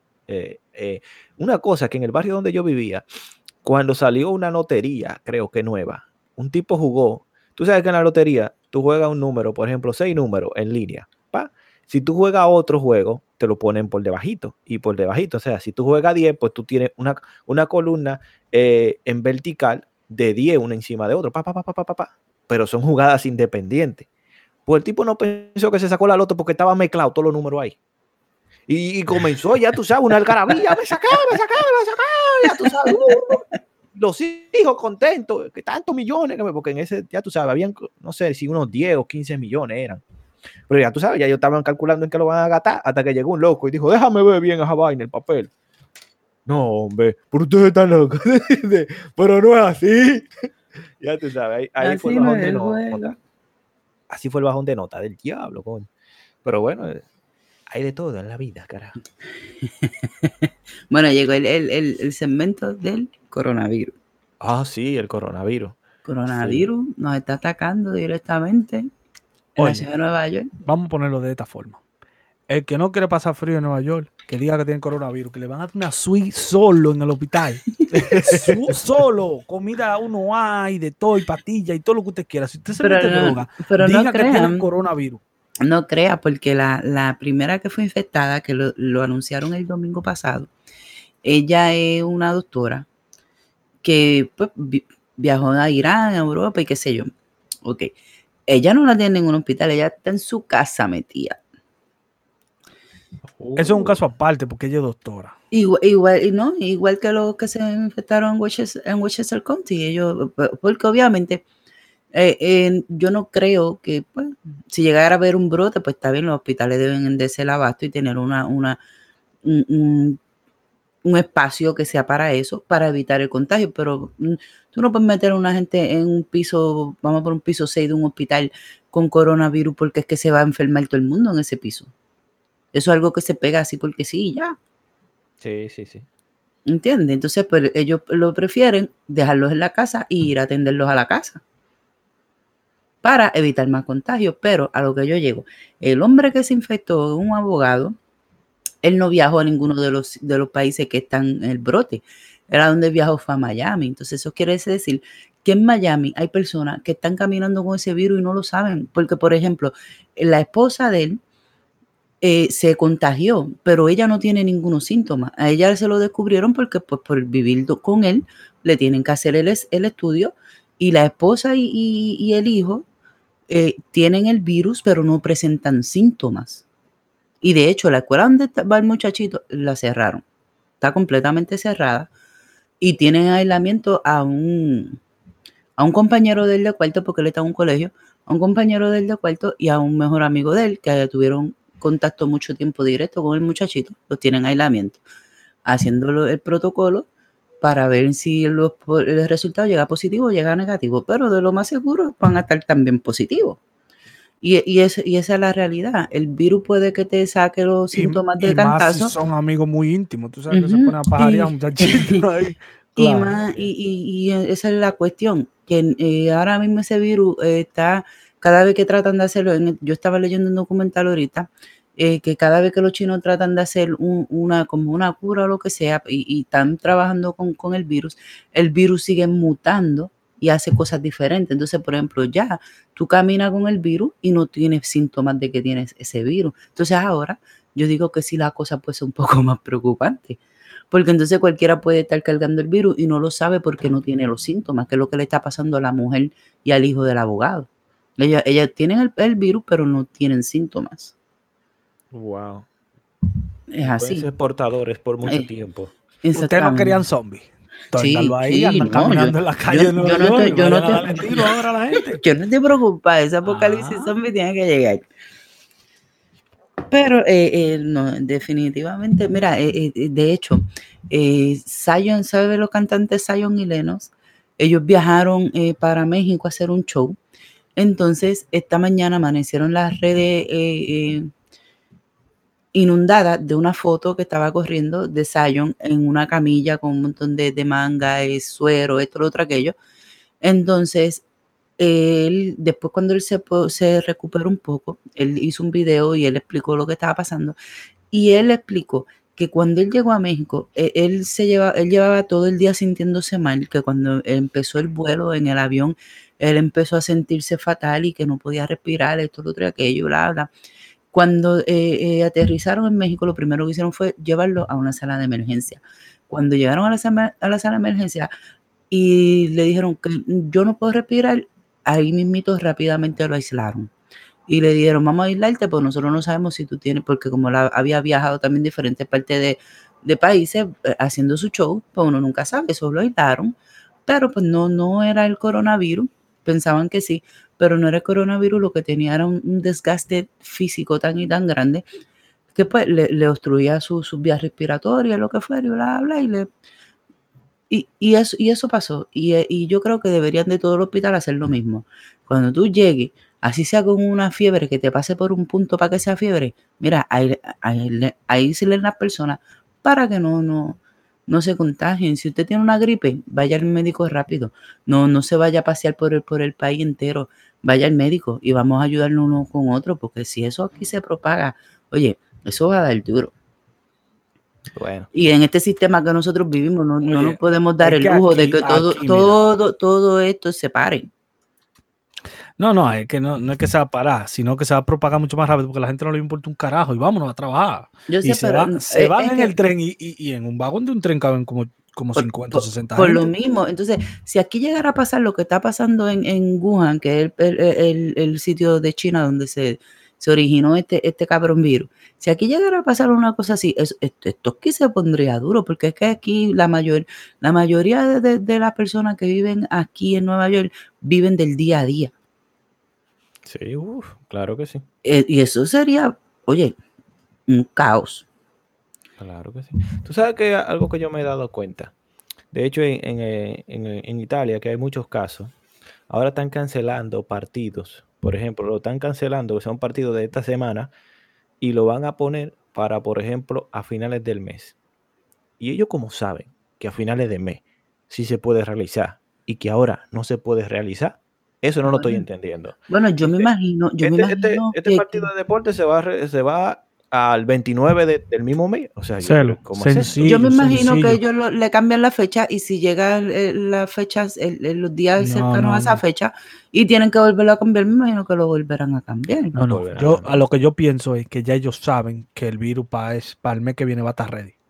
Una cosa que en el barrio donde yo vivía, cuando salió una lotería, creo que nueva, un tipo jugó. Tú sabes que en la lotería tú juegas un número, por ejemplo, 6 números en línea. Si tú juegas otro juego, te lo ponen por debajito y por debajito. O sea, si tú juegas 10, pues tú tienes una columna en vertical de 10 una encima de otro, pero son jugadas independientes. Pues el tipo no pensó que se sacó la loto porque estaba mezclado todos los números ahí. Y comenzó, ya tú sabes, una algarabía, me saqué, ya tú sabes. Los hijos contentos, que tantos millones, porque en ese, ya tú sabes, habían, no sé si unos 10 o 15 millones eran. Pero ya tú sabes, ya ellos estaban calculando en qué lo van a gastar hasta que llegó un loco y dijo, déjame ver bien esa vaina, el papel. No, hombre, pero ustedes están locos. Pero no es así. Ya tú sabes, ahí fue el bajón de nota. Así fue el bajón de nota del diablo, coño. Pero bueno, hay de todo en la vida, carajo. Bueno, llegó el segmento del coronavirus. Ah, sí, el coronavirus. Coronavirus nos está atacando directamente en la ciudad de Nueva York. Vamos a ponerlo de esta forma. El que no quiere pasar frío en Nueva York, que diga que tiene coronavirus, que le van a dar una suite solo en el hospital. Solo, comida uno hay, de todo, y pastillas y todo lo que usted quiera. Si usted se mete droga, diga que tiene coronavirus. No crea, porque la primera que fue infectada, que lo anunciaron el domingo pasado, ella es una doctora que pues, viajó a Irán, a Europa y qué sé yo. Ok. Ella no la tiene en un hospital, ella está en su casa metida. Eso es un caso aparte porque ella es doctora. Igual que los que se infectaron en Westchester County. Ellos, porque obviamente yo no creo que pues, si llegara a haber un brote, pues está bien, los hospitales deben de ser abasto y tener un espacio que sea para eso, para evitar el contagio, pero tú no puedes meter a una gente en un piso, vamos por un piso 6 de un hospital con coronavirus porque es que se va a enfermar todo el mundo en ese piso. Eso es algo que se pega así porque sí, ya. Sí. ¿Entiendes? Entonces, pues ellos lo prefieren dejarlos en la casa e ir a atenderlos a la casa para evitar más contagios. Pero a lo que yo llego, el hombre que se infectó, un abogado, él no viajó a ninguno de los países que están en el brote. Era donde viajó, fue a Miami. Entonces, eso quiere decir que en Miami hay personas que están caminando con ese virus y no lo saben. Porque, por ejemplo, la esposa de él se contagió, pero ella no tiene ninguno síntoma. A ella se lo descubrieron porque pues, por vivir con él le tienen que hacer el estudio y la esposa y el hijo tienen el virus, pero no presentan síntomas. Y de hecho, la escuela donde va el muchachito la cerraron. Está completamente cerrada. Y tienen aislamiento a un compañero de él de cuarto, porque él está en un colegio, a un compañero de él de cuarto y a un mejor amigo de él, que tuvieron contacto mucho tiempo directo con el muchachito. Los tienen aislamiento, haciendo el protocolo para ver si el resultado llega positivo o llega negativo. Pero de lo más seguro van a estar también positivos. Y esa es la realidad. El virus puede que te saque los síntomas de cantazo. Más si son amigos muy íntimos, tú sabes que se pone a pajarear muchachito ahí. Claro. Y esa es la cuestión, que ahora mismo ese virus está, cada vez que tratan de hacerlo, yo estaba leyendo un documental ahorita, que cada vez que los chinos tratan de hacer como una cura o lo que sea, y están trabajando con el virus sigue mutando y hace cosas diferentes. Entonces, por ejemplo, ya tú caminas con el virus y no tienes síntomas de que tienes ese virus. Entonces ahora yo digo que sí, la cosa puede ser un poco más preocupante, porque entonces cualquiera puede estar cargando el virus y no lo sabe porque no tiene los síntomas, que es lo que le está pasando a la mujer y al hijo del abogado. Ellas tienen el virus, pero no tienen síntomas. Wow. Es así. Pueden ser portadores por mucho tiempo. Ustedes no querían zombies. Sí, ahí andan caminando en la calle de Nueva York. Yo no estoy preocupada. Ese apocalipsis zombie tiene que llegar. Pero no, definitivamente, mira, de hecho, Zion, ¿sabes los cantantes Zion y Lennox? Ellos viajaron para México a hacer un show. Entonces, esta mañana amanecieron las redes inundadas de una foto que estaba corriendo de Zion en una camilla con un montón de manga, suero, esto, lo otro, aquello. Entonces, él, después cuando él se recuperó un poco, él hizo un video y él explicó lo que estaba pasando. Y él explicó que cuando él llegó a México, él llevaba todo el día sintiéndose mal, que cuando empezó el vuelo en el avión, él empezó a sentirse fatal y que no podía respirar, esto, lo otro, aquello, bla, bla. Cuando aterrizaron en México, lo primero que hicieron fue llevarlo a una sala de emergencia. Cuando llegaron a la sala de emergencia y le dijeron que yo no puedo respirar, ahí mismito rápidamente lo aislaron. Y le dijeron, vamos a aislarte, pues nosotros no sabemos si tú tienes, porque como había viajado también en diferentes partes de países haciendo su show, pues uno nunca sabe, eso lo aislaron. Pero pues no era el coronavirus, pensaban que sí, pero no era el coronavirus, lo que tenía era un desgaste físico tan y tan grande que pues le obstruía sus vías respiratorias, lo que fuera, y bla, bla, y eso pasó. Y yo creo que deberían de todo el hospital hacer lo mismo. Cuando tú llegues, así sea con una fiebre, que te pase por un punto para que sea fiebre, mira, ahí se leen las personas para que no se contagien. Si usted tiene una gripe, vaya al médico rápido. No se vaya a pasear por el país entero. Vaya al médico y vamos a ayudarnos uno con otro, porque si eso aquí se propaga, oye, eso va a dar duro. Bueno. Y en este sistema que nosotros vivimos, no nos podemos dar el lujo de que todo esto se pare. No, es que no es que se va a parar, sino que se va a propagar mucho más rápido porque a la gente no le importa un carajo y vámonos a trabajar. Yo sé, y se van en el tren y en un vagón de un tren caben como 50 o 60 por gente. lo mismo. Entonces, si aquí llegara a pasar lo que está pasando en Wuhan, que es el sitio de China donde se originó este cabrón virus, si aquí llegara a pasar una cosa así, esto aquí se pondría duro, porque es que aquí la mayoría de las personas que viven aquí en Nueva York viven del día a día. Sí, claro que sí. Y eso sería, oye, un caos. Claro que sí. Tú sabes que algo que yo me he dado cuenta. De hecho, en Italia, que hay muchos casos, ahora están cancelando partidos. Por ejemplo, lo están cancelando, que son partidos de esta semana, y lo van a poner para, por ejemplo, a finales del mes. Y ellos, como saben que a finales de mes sí se puede realizar y que ahora no se puede realizar, eso no lo estoy entendiendo. Bueno, yo me imagino. Este partido de deporte se va al 29 del mismo mes. O sea, yo me imagino que ellos le cambian la fecha y si llegan las fechas, los días cercanos a esa fecha y tienen que volverlo a cambiar, me imagino que lo volverán a cambiar. A lo que yo pienso es que ya ellos saben que el virus para el mes que viene va a estar ready.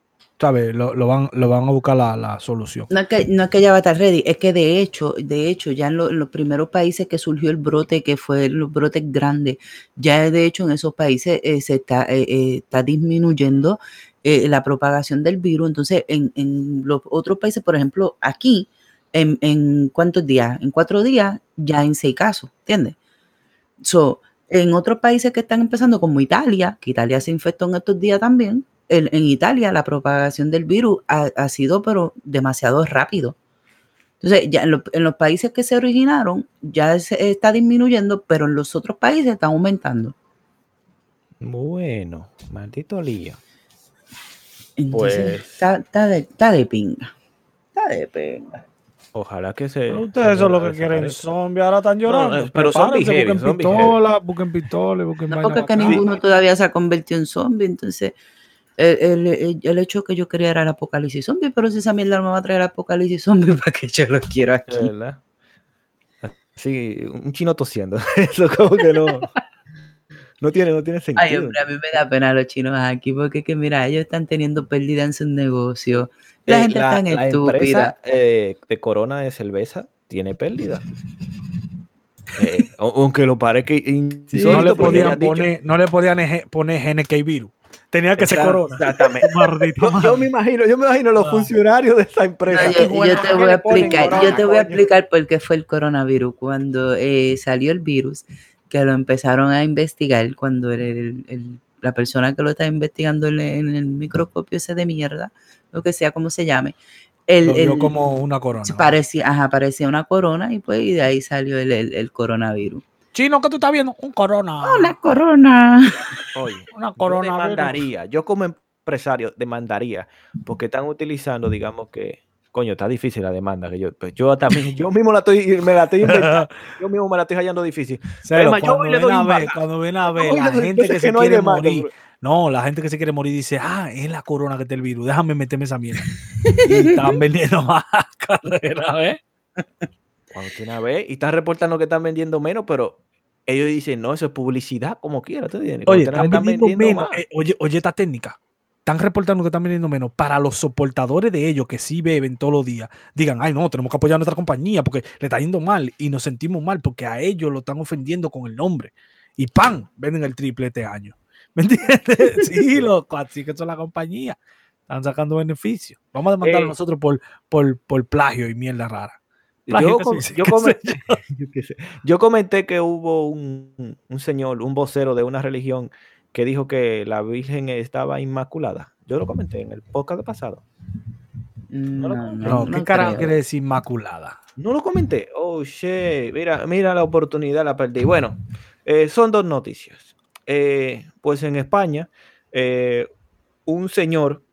¿sabes? Lo van a buscar la solución. No es que ya va a estar ready, es que de hecho, ya en los primeros países que surgió el brote, que fue los brotes grandes, ya de hecho en esos países se está disminuyendo la propagación del virus. Entonces, en los otros países, por ejemplo, aquí, en ¿cuántos días? En 4 días, ya en 6 casos, ¿entiendes? So, en otros países que están empezando, como Italia, que Italia se infectó en estos días también, en Italia la propagación del virus ha sido pero demasiado rápido. Entonces, ya en los países que se originaron ya se está disminuyendo, pero en los otros países está aumentando. Bueno, maldito lío. Entonces, Pues, está de pinga. Está de pinga. ojalá que Pero ustedes son los que quieren zombies, ahora están llorando. pero zombie Prepárense, heavy, busquen pistola, busquen No, vaina porque es que bacana. ninguno todavía se ha convertido en zombie. Entonces, el hecho que yo quería era el apocalipsis zombie, pero si esa mierda no me va a traer el apocalipsis zombie, ¿para qué yo lo quiero aquí? ¿Verdad? Sí, un chino tosiendo. Eso como que no tiene sentido. Ay, hombre, a mí me da pena los chinos aquí, porque es que mira, ellos están teniendo pérdida en sus negocios. La gente es tan La estúpida. empresa de Corona de cerveza tiene pérdida. Aunque lo parezca insólito, No le porque podían poner GNK virus. Tenía que ser Corona. Exactamente. Maldita Yo me imagino los funcionarios de esa empresa. No, yo te voy a explicar por qué fue el coronavirus. Cuando salió el virus, que lo empezaron a investigar, cuando la persona que lo está investigando en el microscopio ese de mierda, lo que sea, como se llame, Lo vio como una corona. Parecía una corona y pues y de ahí salió el coronavirus. Chino, ¿qué tú estás viendo? Un corona. Una corona. Oye, Una corona. yo demandaría, yo como empresario demandaría, porque están utilizando, digamos que, coño, está difícil la demanda, que yo también, yo mismo me la estoy inventando, yo mismo me la estoy hallando difícil. Pero cuando ven a ver la gente que se quiere morir, no, la gente que se quiere morir dice, es la corona que está el virus, déjame meterme esa mierda. Y están vendiendo más carrera, ¿eh? Cuando tiene a ver, y están reportando que están vendiendo menos, pero ellos dicen, no, eso es publicidad, como quiera. Oye, están vendiendo menos. Oye, esta técnica. Están reportando que están vendiendo menos para los soportadores de ellos que sí beben todos los días. Digan, ay, no, tenemos que apoyar a nuestra compañía porque le está yendo mal y nos sentimos mal porque a ellos lo están ofendiendo con el nombre. Y ¡pam! Venden el triple este año. ¿Me entiendes? Sí, loco, así que son la compañía. Están sacando beneficios. Vamos a demandar a nosotros por plagio y mierda rara. Yo comenté que hubo un señor, un vocero de una religión que dijo que la Virgen estaba inmaculada. Yo lo comenté en el podcast pasado. No, ¿qué carajo quiere decir inmaculada? No lo comenté. Oh, shit. Mira la oportunidad, la perdí. Bueno, son 2 noticias. Pues en España, un señor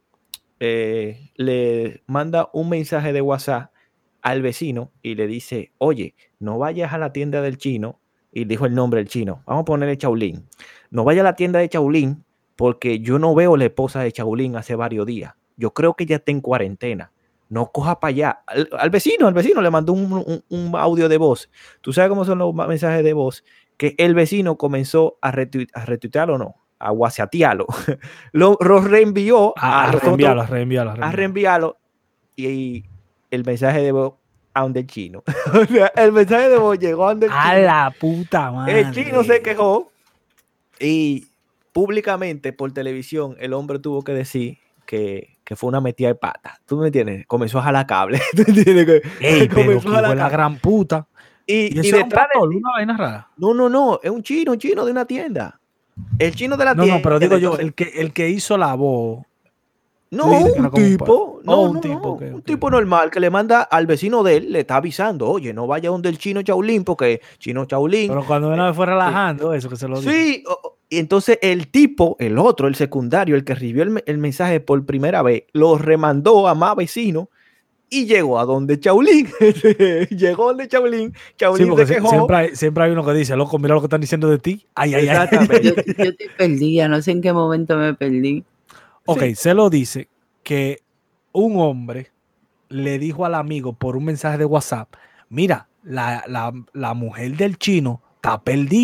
le manda un mensaje de WhatsApp al vecino y le dice, oye, no vayas a la tienda del chino, y dijo el nombre del chino, vamos a ponerle Chaulín, no vaya a la tienda de Chaulín porque yo no veo la esposa de Chaulín hace varios días, yo creo que ya está en cuarentena, no coja para allá. Al vecino le mandó un audio de voz. ¿Tú sabes cómo son los mensajes de voz? Que el vecino comenzó a retuitearlo o no, a whatsappearlo, lo reenvió a reenviarlo y el mensaje de voz a donde el chino. O sea, el mensaje de voz llegó a donde el chino. A la puta madre. El chino se quejó y públicamente por televisión el hombre tuvo que decir que fue una metida de pata. ¿Tú me entiendes? Comenzó a jalar cable. ¿Tú entiendes? Pero fue la gran puta. Y detrás de una vaina rara. No, es un chino de una tienda. El chino de la tienda. No, pero digo yo, el que hizo la voz. No, un tipo normal que le manda al vecino de él, le está avisando, oye, no vaya donde el chino Chaulín, porque chino Chaulín. Pero cuando uno me fue relajando, eso que se lo dijo. Sí, y entonces el tipo, el otro, el secundario, el que recibió el mensaje por primera vez, lo remandó a más vecinos y llegó a donde Chaulín. Llegó donde Chaulín. Chaulín se quejó. Siempre hay uno que dice, loco, mira lo que están diciendo de ti. Ay. Yo estoy perdida, no sé en qué momento me perdí. Ok, sí. Se lo dice que un hombre le dijo al amigo por un mensaje de WhatsApp, mira, la mujer del chino está perdida,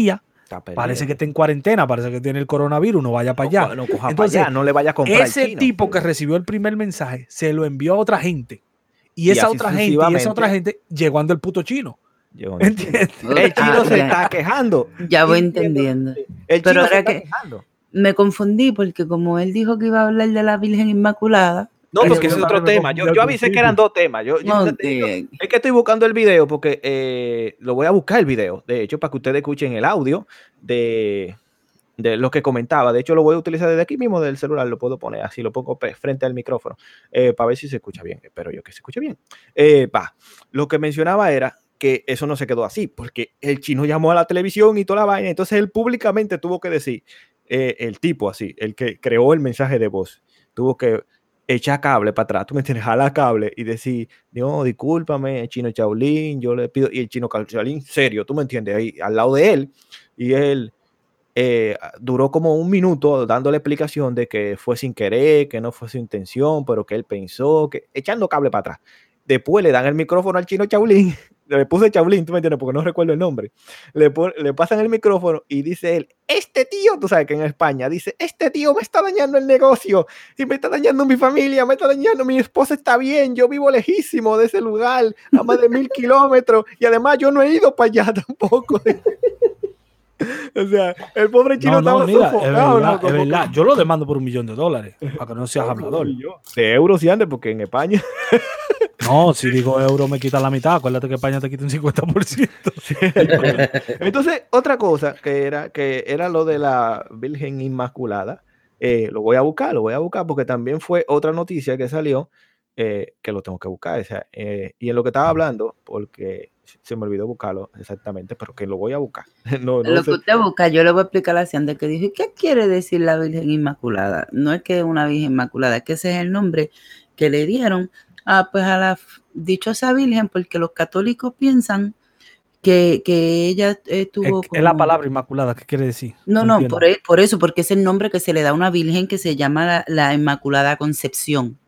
Parece que está en cuarentena, parece que tiene el coronavirus, no vaya para allá. No coja para allá, no le vaya a comprar ese chino. tipo que recibió el primer mensaje se lo envió a otra gente. Y esa otra gente llegando el puto chino. ¿Entiendes? El chino se está quejando. Ya voy entendiendo. El chino se está quejando. Me confundí porque como él dijo que iba a hablar de la Virgen Inmaculada. No, porque ese es otro tema. Yo avisé que eran 2 temas. Es que estoy buscando el video porque lo voy a buscar el video, de hecho, para que ustedes escuchen el audio de lo que comentaba. De hecho, lo voy a utilizar desde aquí mismo del celular, lo puedo poner así, lo pongo frente al micrófono para ver si se escucha bien. Espero yo que se escuche bien. Lo que mencionaba era que eso no se quedó así, porque el chino llamó a la televisión y toda la vaina, entonces él públicamente tuvo que decir, el tipo así, el que creó el mensaje de voz, tuvo que echar cable para atrás, tú me entiendes, jalar cable y decir, no, discúlpame, chino Shaolin, yo le pido, y el chino Shaolin, serio, tú me entiendes, ahí al lado de él, y él duró como 1 minuto dándole explicación de que fue sin querer, que no fue su intención, pero que él pensó, que echando cable para atrás. Después le dan el micrófono al chino Shaolin, le puse Shaolin, tú me entiendes, porque no recuerdo el nombre. Le pasan el micrófono y dice él, este tío, tú sabes que en España dice, este tío me está dañando el negocio y me está dañando mi familia, me está dañando, mi esposa está bien, yo vivo lejísimo de ese lugar, a más de 1000 kilómetros, y además yo no he ido para allá tampoco. O sea, el pobre chino estaba sofocado. Es verdad. Yo lo demando por $1.000.000 para que no seas hablador. De euros y antes, porque en España. No, si digo euro me quita la mitad. Acuérdate que España te quita un 50%. Entonces, otra cosa que era lo de la Virgen Inmaculada. Lo voy a buscar porque también fue otra noticia que salió que lo tengo que buscar. O sea, y en lo que estaba hablando, porque se me olvidó buscarlo exactamente, pero que lo voy a buscar. No lo que usted busca, yo le voy a explicar la de que dije, ¿qué quiere decir la Virgen Inmaculada? No es que es una Virgen Inmaculada, es que ese es el nombre que le dieron a la dichosa Virgen, porque los católicos piensan que ella tuvo... Es la palabra Inmaculada, ¿qué quiere decir? No, por eso, porque es el nombre que se le da a una Virgen que se llama la Inmaculada Concepción.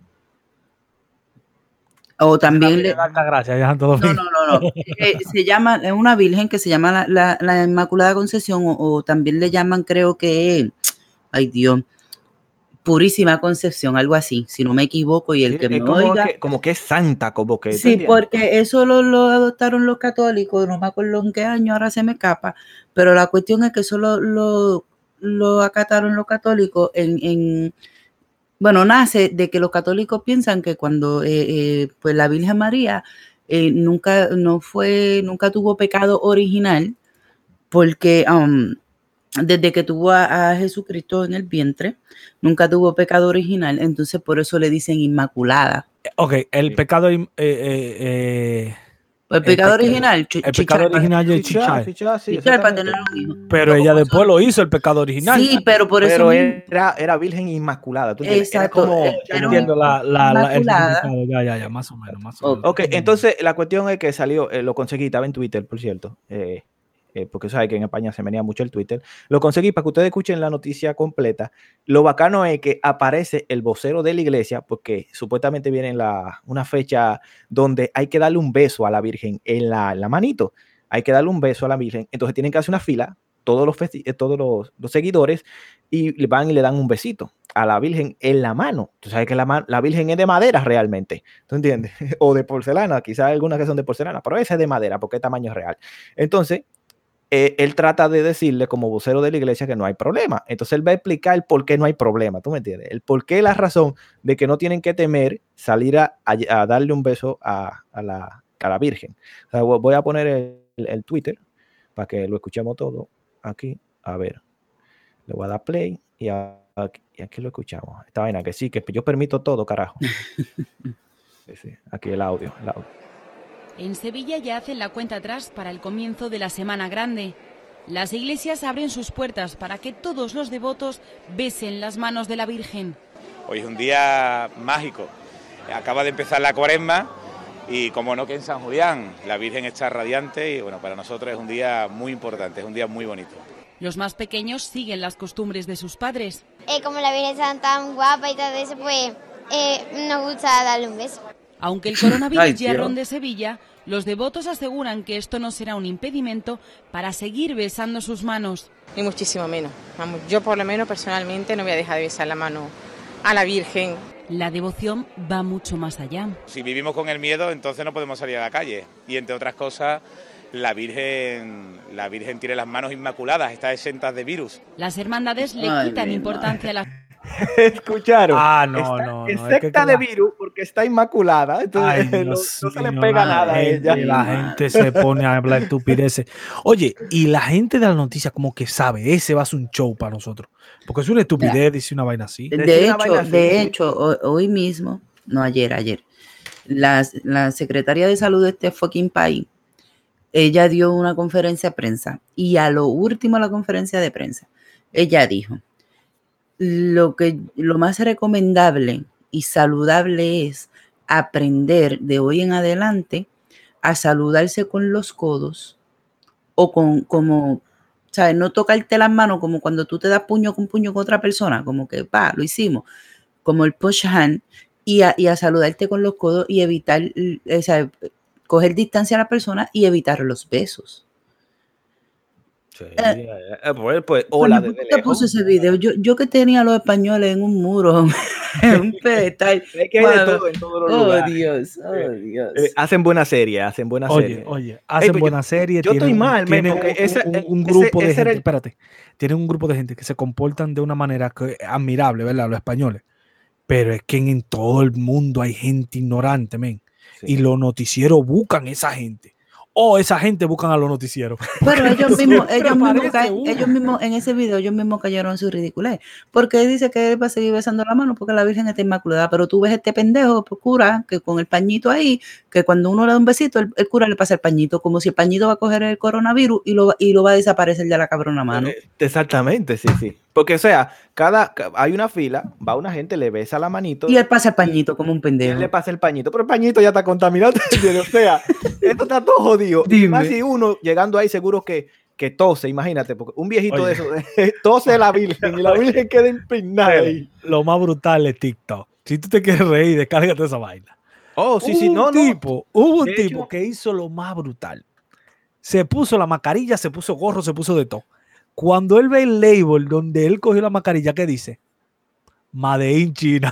O también no. Se llama una virgen que se llama la Inmaculada Concepción o también le llaman, creo que, ay Dios, Purísima Concepción, algo así, si no me equivoco, y el que me oiga. Como que es santa, como que. Sí, porque eso lo adoptaron los católicos, no me acuerdo en qué año, ahora se me escapa, pero la cuestión es que eso lo acataron los católicos bueno, nace de que los católicos piensan que cuando pues la Virgen María nunca tuvo pecado original, porque desde que tuvo a Jesucristo en el vientre, nunca tuvo pecado original, entonces por eso le dicen Inmaculada. Ok, el pecado... el pecado original, el pecado original es chichar para tener un hijo. Pero ella después lo hizo, el pecado original. Sí, pero por eso era Virgen Inmaculada. Exacto. Entiendo ya, más o menos. Ok, entonces la cuestión es que salió, lo conseguí, estaba en Twitter, por cierto, porque sabes que en España se venía mucho el Twitter. Lo conseguí para que ustedes escuchen la noticia completa. Lo bacano es que aparece el vocero de la iglesia, porque supuestamente viene una fecha donde hay que darle un beso a la Virgen en la manito. Hay que darle un beso a la Virgen. Entonces tienen que hacer una fila, todos los seguidores, y van y le dan un besito a la Virgen en la mano. Tú sabes que la Virgen es de madera realmente, ¿tú entiendes? O de porcelana, quizás algunas que son de porcelana, pero esa es de madera porque el tamaño es real. Entonces, él trata de decirle como vocero de la iglesia que no hay problema. Entonces él va a explicar el por qué no hay problema, ¿tú me entiendes? El por qué, la razón de que no tienen que temer salir a darle un beso a la Virgen. O sea, voy a poner el Twitter para que lo escuchemos todo aquí. A ver, le voy a dar play y aquí lo escuchamos. Esta vaina que sí, que yo permito todo, carajo. Sí, aquí el audio. En Sevilla ya hacen la cuenta atrás para el comienzo de la Semana Grande. Las iglesias abren sus puertas para que todos los devotos besen las manos de la Virgen. Hoy es un día mágico. Acaba de empezar la Cuaresma y, como no, que en San Julián la Virgen está radiante y, bueno, para nosotros es un día muy importante, es un día muy bonito. Los más pequeños siguen las costumbres de sus padres. Como la Virgen está tan guapa y todo eso, pues nos gusta darle un beso. Aunque el coronavirus Ay, ya tío. ronde Sevilla, los devotos aseguran que esto no será un impedimento para seguir besando sus manos. Ni muchísimo menos. Vamos, yo por lo menos personalmente no voy a dejar de besar la mano a la Virgen. La devoción va mucho más allá. Si vivimos con el miedo, entonces no podemos salir a la calle. Y entre otras cosas, la Virgen tiene las manos inmaculadas, está exenta de virus. Las hermandades le Ay, quitan mi importancia a la... ¿Escucharon? No. Es es que secta de la- virus porque está inmaculada. Entonces Ay, no Dios se le mío, pega nada a ella. La gente se pone a hablar estupideces. Oye, y la gente de la noticia como que sabe, ese va a ser un show para nosotros. Porque es una estupidez, dice una vaina así. Decir una vaina así, De sí. hecho, hoy mismo, no ayer, la secretaria de salud de este fucking país, ella dio una conferencia de prensa y a lo último de la conferencia de prensa, ella dijo, lo más recomendable y saludable es aprender de hoy en adelante a saludarse con los codos o como, ¿sabes? No tocarte las manos como cuando tú te das puño con otra persona, como que, lo hicimos, como el push hand, y a saludarte con los codos y evitar, o sea, coger distancia a la persona y evitar los besos. Sí, pues, hola, ¿Por desde qué te lejos. puse ese video? Yo que tenía a los españoles en un muro, en un pedestal. Es que hay de Mano, todo en todos los oh lugares. Dios, oh Dios. Hacen buena serie, Oye, hacen pues buena serie. yo estoy mal, men, tienen porque un grupo de ese era gente, espérate, tienen un grupo de gente que se comportan de una manera admirable, ¿verdad? Los españoles. Pero es que en todo el mundo hay gente ignorante, men. Sí. Y los noticieros buscan esa gente. O esa gente buscan a los noticieros. Pero ellos mismos parece uno. ellos mismos en ese video, ellos mismos cayeron en su ridiculez. Porque él dice que él va a seguir besando la mano porque la Virgen está inmaculada. Pero tú ves este pendejo, pues, cura, que con el pañito ahí, que cuando uno le da un besito, el cura le pasa el pañito, como si el pañito va a coger el coronavirus y lo va a desaparecer de la cabrona mano. Exactamente, sí. Porque, o sea, hay una fila, va una gente, le besa la manito. Y él pasa el pañito como un y pendejo. él le pasa el pañito, pero el pañito ya está contaminado. O sea, esto está todo jodido. Y Dime. más si uno llegando ahí seguro que tose, imagínate, porque un viejito Oye. de eso tose la Virgen y la Virgen queda empinada ahí. Lo más brutal es TikTok. Si tú te quieres reír, descárgate esa vaina. Oh, sí, Hubo un De tipo hecho- que hizo lo más brutal. Se puso la mascarilla, se puso gorro, se puso de todo. Cuando él ve el label donde él cogió la mascarilla, ¿qué dice? Made in China.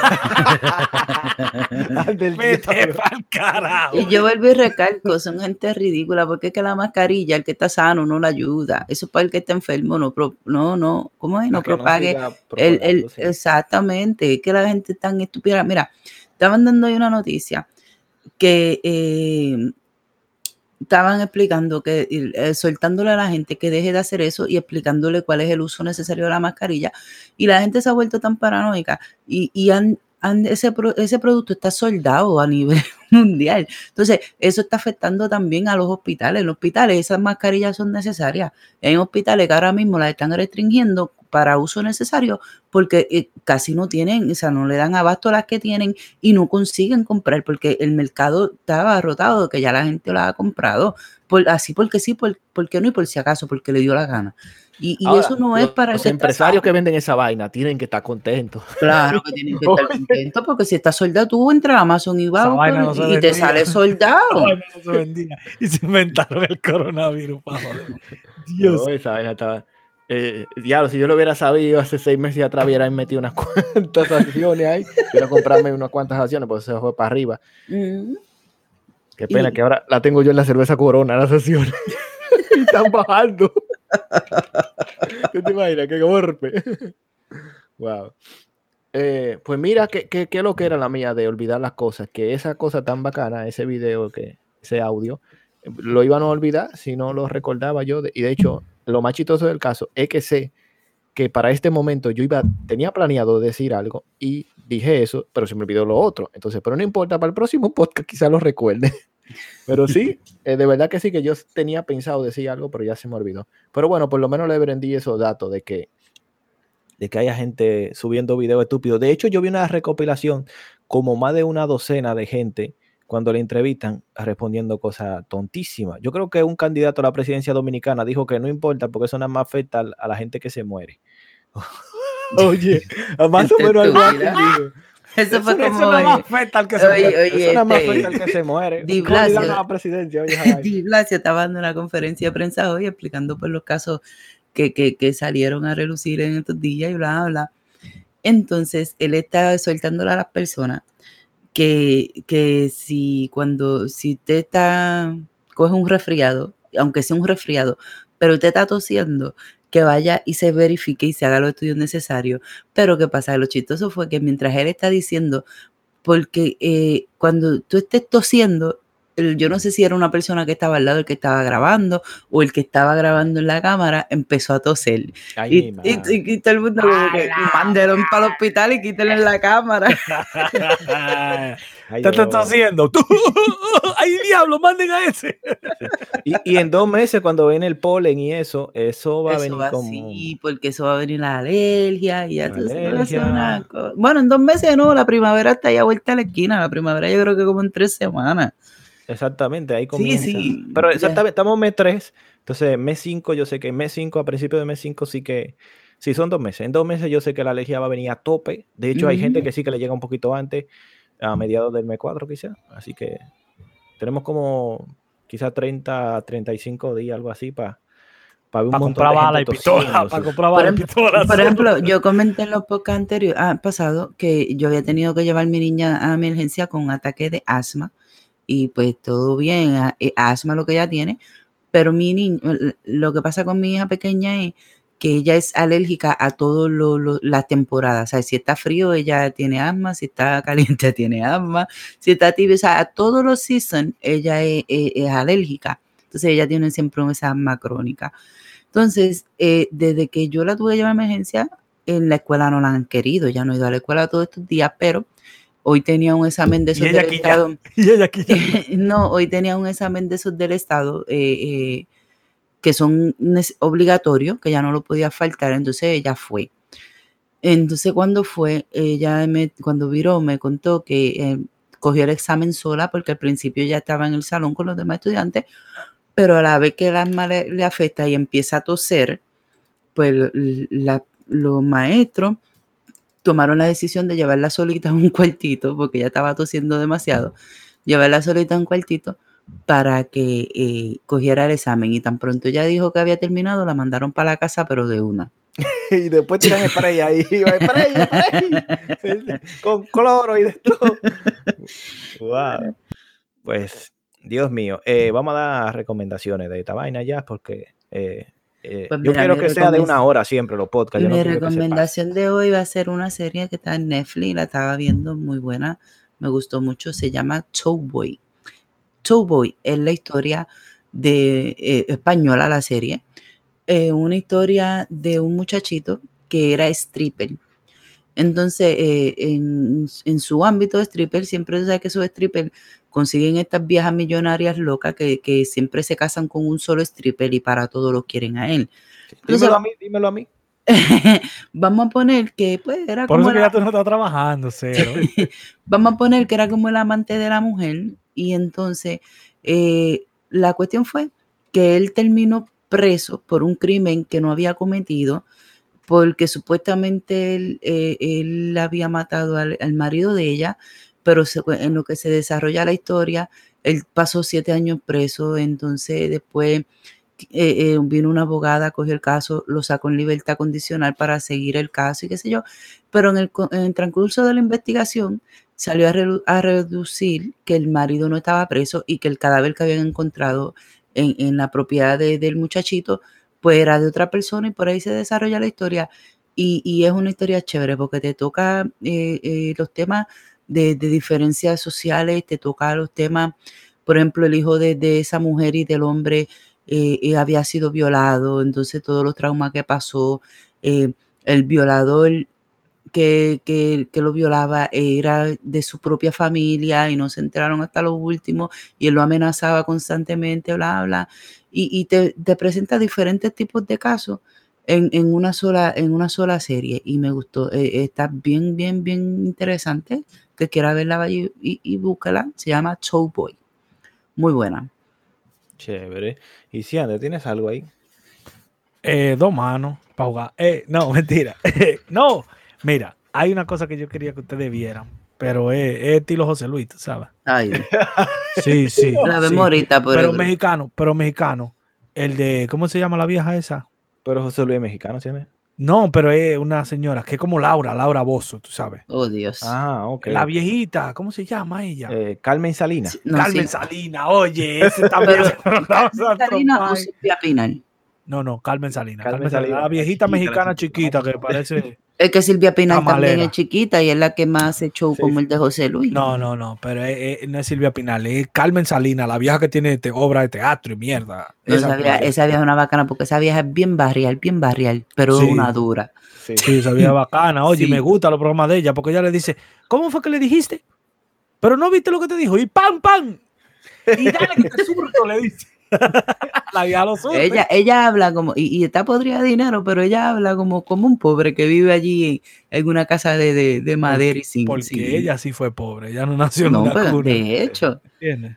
Del Vete diablo. pa'l carajo. Y yo vuelvo y recalco, son gente ridícula, porque es que la mascarilla, el que está sano no la ayuda. Eso es para el que está enfermo, no, ¿cómo es? No Para que propague. siga propagándose. Exactamente, es que la gente es tan estúpida. Mira, estaban dando ahí una noticia que estaban explicando soltándole a la gente que deje de hacer eso y explicándole cuál es el uso necesario de la mascarilla. Y la gente se ha vuelto tan paranoica y ese producto está soldado a nivel mundial. Entonces, eso está afectando también a los hospitales. En los hospitales esas mascarillas son necesarias. Hay hospitales que ahora mismo las están restringiendo para uso necesario porque casi no tienen, o sea, no le dan abasto a las que tienen y no consiguen comprar porque el mercado está abarrotado, que ya la gente las ha comprado, así porque sí, porque no y por si acaso, porque le dio la gana. Y Ahora, eso no es para el los que está empresarios sano. que venden esa vaina tienen que estar contentos. Claro que tienen que estar contentos porque si está soldado, tú entras a Amazon y vas Esa vaina no se y te vendía. sale soldado. Ay, no se vendía. Y se inventaron el coronavirus. Pa' joder. Dios. No, esa vaina estaba... diablo, si yo lo hubiera sabido hace 6 meses atrás, hubiera metido unas cuantas acciones ahí. Hubiera comprarme unas cuantas acciones, pues se fue para arriba. Mm. Qué pena Y- que ahora la tengo yo en la cerveza Corona, las acciones. Y están bajando. ¿Qué te imaginas? ¡Qué golpe! Wow. Pues mira, qué lo que era la mía de olvidar las cosas. Que esa cosa tan bacana, ese video, ese audio, lo iban a olvidar si no lo recordaba yo. Y de hecho, lo más chistoso del caso es que sé que para este momento tenía planeado decir algo y dije eso, pero se me olvidó lo otro. Entonces, pero no importa, para el próximo podcast quizás lo recuerde. Pero sí, de verdad que sí, que yo tenía pensado decir algo, pero ya se me olvidó. Pero bueno, por lo menos le vendí esos datos de que haya gente subiendo videos estúpidos. De hecho, yo vi una recopilación como más de una docena de gente cuando le entrevistan respondiendo cosas tontísimas. Yo creo que un candidato a la presidencia dominicana dijo que no importa porque eso nada más afecta a la gente que se muere. Oye, más o menos algo así dijo. Eso fue como... Eso no afecta al que se muere. Oye, Eso nada más afecta al que se muere. Di ¿Cómo le dan Blasio. a la presidencia? Oye, Jaime. Di Blasio estaba dando una conferencia de prensa hoy explicando pues los casos que salieron a relucir en estos días y bla, bla, bla. Entonces, él está soltándole a las personas que si usted coge un resfriado, aunque sea un resfriado, pero usted está tosiendo, que vaya y se verifique y se haga los estudios necesarios. Pero ¿qué pasa? Lo chistoso fue que mientras él está diciendo, porque cuando tú estés tosiendo, yo no sé si era una persona que estaba al lado del que estaba grabando o el que estaba grabando en la cámara empezó a toser. Ay, mi Y madre. todo el mundo como que mándenlo para el hospital y quítenle la cámara. Ay, Te estás Dios. haciendo. ¡Ay, diablo! ¡Manden a ese! Y en 2 meses, cuando viene el polen y eso va a Eso venir va como así, porque eso va a venir la alergia y ya tú sabes, alergia. una cosa. Bueno, en 2 meses no, la primavera está ya vuelta a la esquina. La primavera yo creo que como en 3 semanas. Exactamente, ahí Sí, comienza. sí. Pero ya. exactamente, estamos en mes 3. Entonces, mes 5, yo sé que en mes 5, a principios de mes 5, sí son 2 meses. En 2 meses yo sé que la alergia va a venir a tope. De hecho, hay gente que sí que le llega un poquito antes, a mediados del mes 4 quizás. Así que tenemos como quizás 30, 35 días, algo así, para ver un Para montón comprar de bala y gente pistola. tosiendo. Para Sí. comprar Por, bala y em- pistola. por ejemplo, yo comenté en los podcasts anteriores, pasado, que yo había tenido que llevar a mi niña a emergencia con un ataque de asma. Y pues todo bien, asma lo que ella tiene, pero mi niña, lo que pasa con mi hija pequeña es que ella es alérgica a todas las temporadas. O sea, si está frío, ella tiene asma, si está caliente, tiene asma, si está tibio, o sea, a todos los seasons ella es alérgica. Entonces ella tiene siempre esa asma crónica. Entonces, desde que yo la tuve que llevar a emergencia, en la escuela no la han querido, ya no he ido a la escuela todos estos días, pero hoy tenía un examen de Y esos ella del aquí Estado. ya. Y ella aquí ya. No, hoy tenía un examen de esos del Estado que son obligatorios, que ya no lo podía faltar, entonces ella fue. Entonces cuando fue, cuando viró me contó que cogió el examen sola porque al principio ya estaba en el salón con los demás estudiantes, pero a la vez que el asma le afecta y empieza a toser, pues los maestros tomaron la decisión de llevarla solita a un cuartito, porque ella estaba tosiendo demasiado, llevarla solita a un cuartito para que cogiera el examen. Y tan pronto ella dijo que había terminado, la mandaron para la casa, pero de una. Y después tiran spray ahí, spray, con cloro y de todo. Wow. Pues, Dios mío, vamos a dar recomendaciones de esta vaina ya, porque Pues yo mira, quiero que sea de 1 hora siempre los podcasts. Yo no mi quiero que se pase. recomendación de hoy va a ser una serie que está en Netflix, la estaba viendo, muy buena, me gustó mucho, se llama Towboy. Towboy es la historia de española, la serie, una historia de un muchachito que era stripper. Entonces, en su ámbito de stripper, siempre se sabe que esos strippers consiguen estas viejas millonarias locas que siempre se casan con un solo stripper y para todo lo quieren a él. Entonces, Dímelo a mí. vamos a poner que pues era Por como eso que ya tú no estás trabajando, cero. vamos a poner que era como el amante de la mujer y entonces la cuestión fue que él terminó preso por un crimen que no había cometido porque supuestamente él había matado al marido de ella, pero en lo que se desarrolla la historia, él pasó 7 años preso, entonces después vino una abogada, cogió el caso, lo sacó en libertad condicional para seguir el caso y qué sé yo, pero en el transcurso de la investigación salió a reducir que el marido no estaba preso y que el cadáver que habían encontrado en la propiedad del muchachito pues era de otra persona y por ahí se desarrolla la historia y es una historia chévere porque te toca los temas de diferencias sociales, te toca los temas, por ejemplo, el hijo de esa mujer y del hombre había sido violado, entonces todos los traumas que pasó, el violador que lo violaba era de su propia familia y no se enteraron hasta lo último y él lo amenazaba constantemente, bla, bla, y te presenta diferentes tipos de casos en una sola serie y me gustó, está bien, bien, bien interesante, que quiera verla vaya y búscala, se llama Towboy, muy buena. Chévere. Y si Andrés, ¿tienes algo ahí? 2 manos para jugar. No, mentira. No, mira, hay una cosa que yo quería que ustedes vieran. pero es estilo José Luis, tú sabes. Ay, Sí, sí. la vemos sí. ahorita por Pero el- mexicano. El de, ¿cómo se llama la vieja esa? Pero José Luis es mexicano, ¿sí? No, pero es una señora que es como Laura Bozo, tú sabes. Oh, Dios. Ah, ok. La viejita, ¿cómo se llama ella? Carmen Salinas. Sí, no, Carmen sí. Salinas, oye, ese también. Pero, ¿Salina o Silvia Pinal? No, Carmen Salinas. Carmen Carmen Salinas, Salinas. la viejita Chiquita, mexicana la chiquita que chiquita. parece. Es que Silvia Pinal también Tamalera. es chiquita y es la que más hace show Sí, como sí. el de José Luis. No, pero no es Silvia Pinal, es Carmen Salinas, la vieja que tiene obra de teatro y mierda. No, esa vieja es una bacana porque esa vieja es bien barrial, pero Sí. es una dura. Sí. Sí, esa vieja bacana. Oye, Sí. me gustan los programas de ella porque ella le dice, ¿cómo fue que le dijiste? Pero no viste lo que te dijo. Y ¡pam! Y dale que te surto, le dice. La vieja lo surte. Ella habla como, y está podrida de dinero, pero ella habla como un pobre que vive allí en una casa de madera y sin. Porque sin- ella sí fue pobre. Ella no nació en No, una pero cuna. de hecho. ¿Entiendes?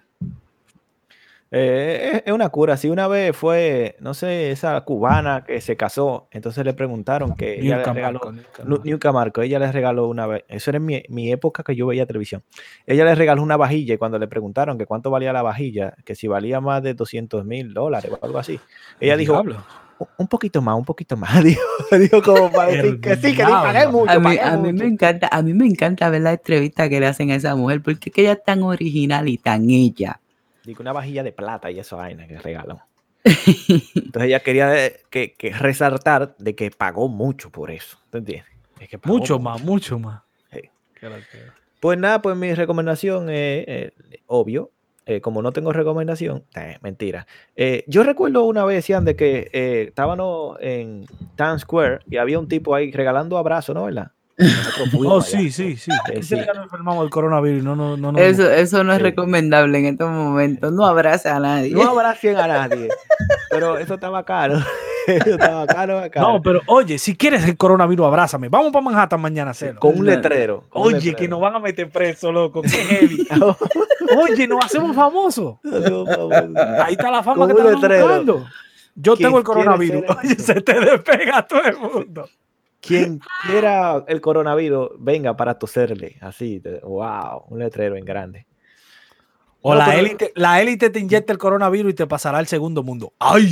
Es una cura. Si una vez fue, no sé, esa cubana que se casó, entonces le preguntaron que ella le regaló. Niuka Marco, ella le regaló una vez. Eso era en mi época que yo veía televisión. Ella le regaló una vajilla y cuando le preguntaron que cuánto valía la vajilla, que si valía más de $200,000 o algo así, ella dijo, Diablo. un poquito más. Dijo como para decir que sí, que le pagué mucho. A pagué mí mucho. a mí me encanta ver la entrevista que le hacen a esa mujer, porque es que ella es tan original y tan ella. Digo, una vajilla de plata y esa vaina que regaló. Entonces ella quería que resaltar de que pagó mucho por eso. ¿Te entiendes? Es que pagó Mucho más. Sí. Que la que- Pues nada, pues mi recomendación es obvio. Como no tengo recomendación, mentira. Yo recuerdo una vez decían de que estábamos en Times Square y había un tipo ahí regalando abrazos, ¿no? ¿Verdad? Nosotros Oh, fuimos allá. sí. Aquí Sí. ya nos enfermamos del coronavirus. No. Eso no es Sí. recomendable en estos momentos. No abraza a nadie. No abracen a nadie. Pero eso estaba caro. Eso estaba caro. No, pero oye, si quieres el coronavirus, abrázame. Vamos para Manhattan mañana a hacerlo. Con un letrero. con un Oye, letrero. que nos van a meter preso, loco. Qué heavy. Oye, nos hacemos famosos. Ahí está la fama Con que un estamos letrero. buscando. Yo ¿Quién tengo el quiere coronavirus. ser Oye, se te despega todo el mundo. Quien quiera el coronavirus, venga para toserle. Así, wow, un letrero en grande. O No, la pero- élite te inyecta el coronavirus y te pasará al segundo mundo. ¡Ay!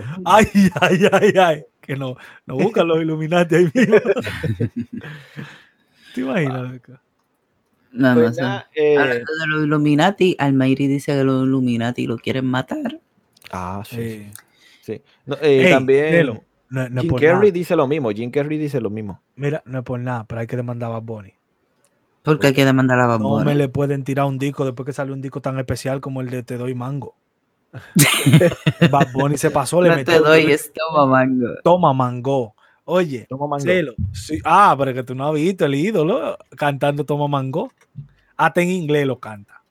Que no buscan los Illuminati ahí mismo. ¿Te imaginas? No, Pues no sé. nada, Hablando de los Illuminati, Almairi dice que los Illuminati lo quieren matar. sí. Sí. No, Ey, también Nelo, no es Jim por Carrey nada. dice lo mismo. Jim Carrey dice lo mismo. Mira, no es por nada, pero hay que demandar a Bad Bunny. Porque hay que demandar a Bad No Bunny. me le pueden tirar un disco después que sale un disco tan especial como el de Te Doy Mango. Bad Bunny se pasó, le No metió te doy esto, mango. Toma Mango. Oye, Toma Mango. Celo, sí. Pero es que tú no has visto el ídolo cantando Toma Mango. Hasta en inglés lo canta.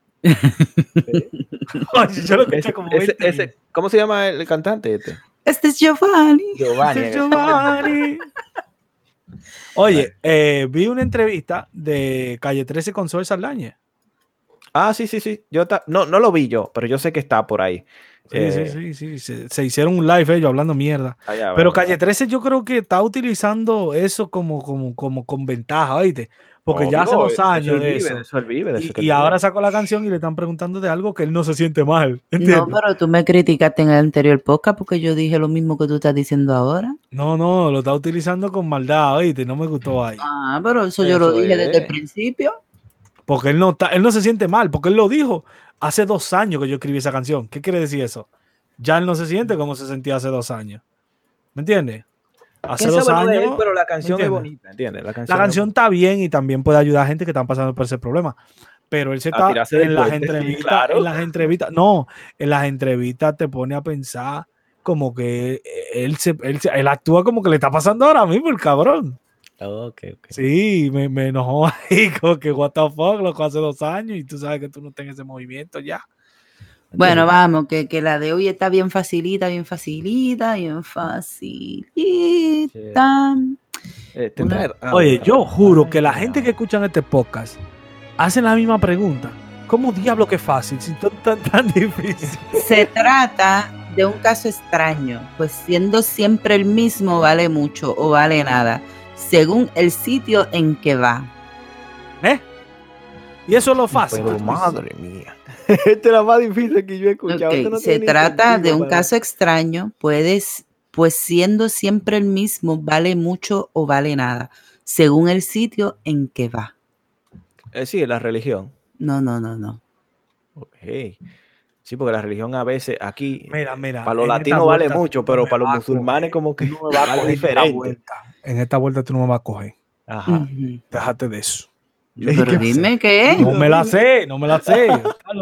Oye, yo lo escuché como 20 veces. ¿Cómo se llama el cantante este? Este es Giovanni. Giovanni. Ese Giovanni. Oye, vi una entrevista de Calle 13 con Zoe Saldaña. Sí. No lo vi yo, pero yo sé que está por ahí. Sí. Se hicieron un live ellos hablando mierda. Allá, Pero bueno. Calle 13 yo creo que está utilizando eso como con ventaja, ¿oíste? Porque ya hace Obvio, 2 años de eso. él vive de eso que Y él ahora vive. sacó la canción y le están preguntando de algo que él no se siente mal. No, ¿Entiendes? pero tú me criticaste en el anterior podcast porque yo dije lo mismo que tú estás diciendo ahora. No, lo está utilizando con maldad, ¿oíste? No me gustó ahí. Pero eso yo lo Eso dije es. desde el principio. Porque él no se siente mal, porque él lo dijo hace 2 años que yo escribí esa canción. ¿Qué quiere decir eso? Ya él no se siente como se sentía hace 2 años. ¿Me entiendes? Hace Quién 2 sabe lo de él, años. pero la canción es ¿entiendes? bonita, ¿entiendes? La canción está bien y también puede ayudar a gente que están pasando por ese problema. Pero él se A está tirarse del en las puente, sí, entrevistas. claro. En las entrevistas. No, en las entrevistas te pone a pensar como que él actúa como que le está pasando ahora mismo el cabrón. Ok. Sí, me enojó ahí, como que what the fuck, loco, hace 2 años y tú sabes que tú no tienes ese movimiento ya. Bueno, vamos, que la de hoy está bien facilita. Oye, yo juro que la gente que escuchan este podcast hacen la misma pregunta. ¿Cómo diablo que fácil? Si tan difícil. Se trata de un caso extraño, pues siendo siempre el mismo vale mucho o vale nada, según el sitio en que va. Y eso es lo fácil. Pero madre mía. Esta es la más difícil que yo he escuchado. Ok, Esto no se tiene ni trata sentido de un para- caso extraño, pues siendo siempre el mismo, vale mucho o vale nada, según el sitio en que va. Sí, la religión. No. Ok. Sí, porque la religión a veces aquí, Mira, para los en esta latinos vale vuelta mucho, tú pero no me para los vas a musulmanes coger. como que Tú no me vas a vale coger en esta diferente. vuelta. En esta vuelta tú no me vas a coger. Ajá. Ujú. Déjate de eso. Pero dime qué. No me la sé, no me la sé.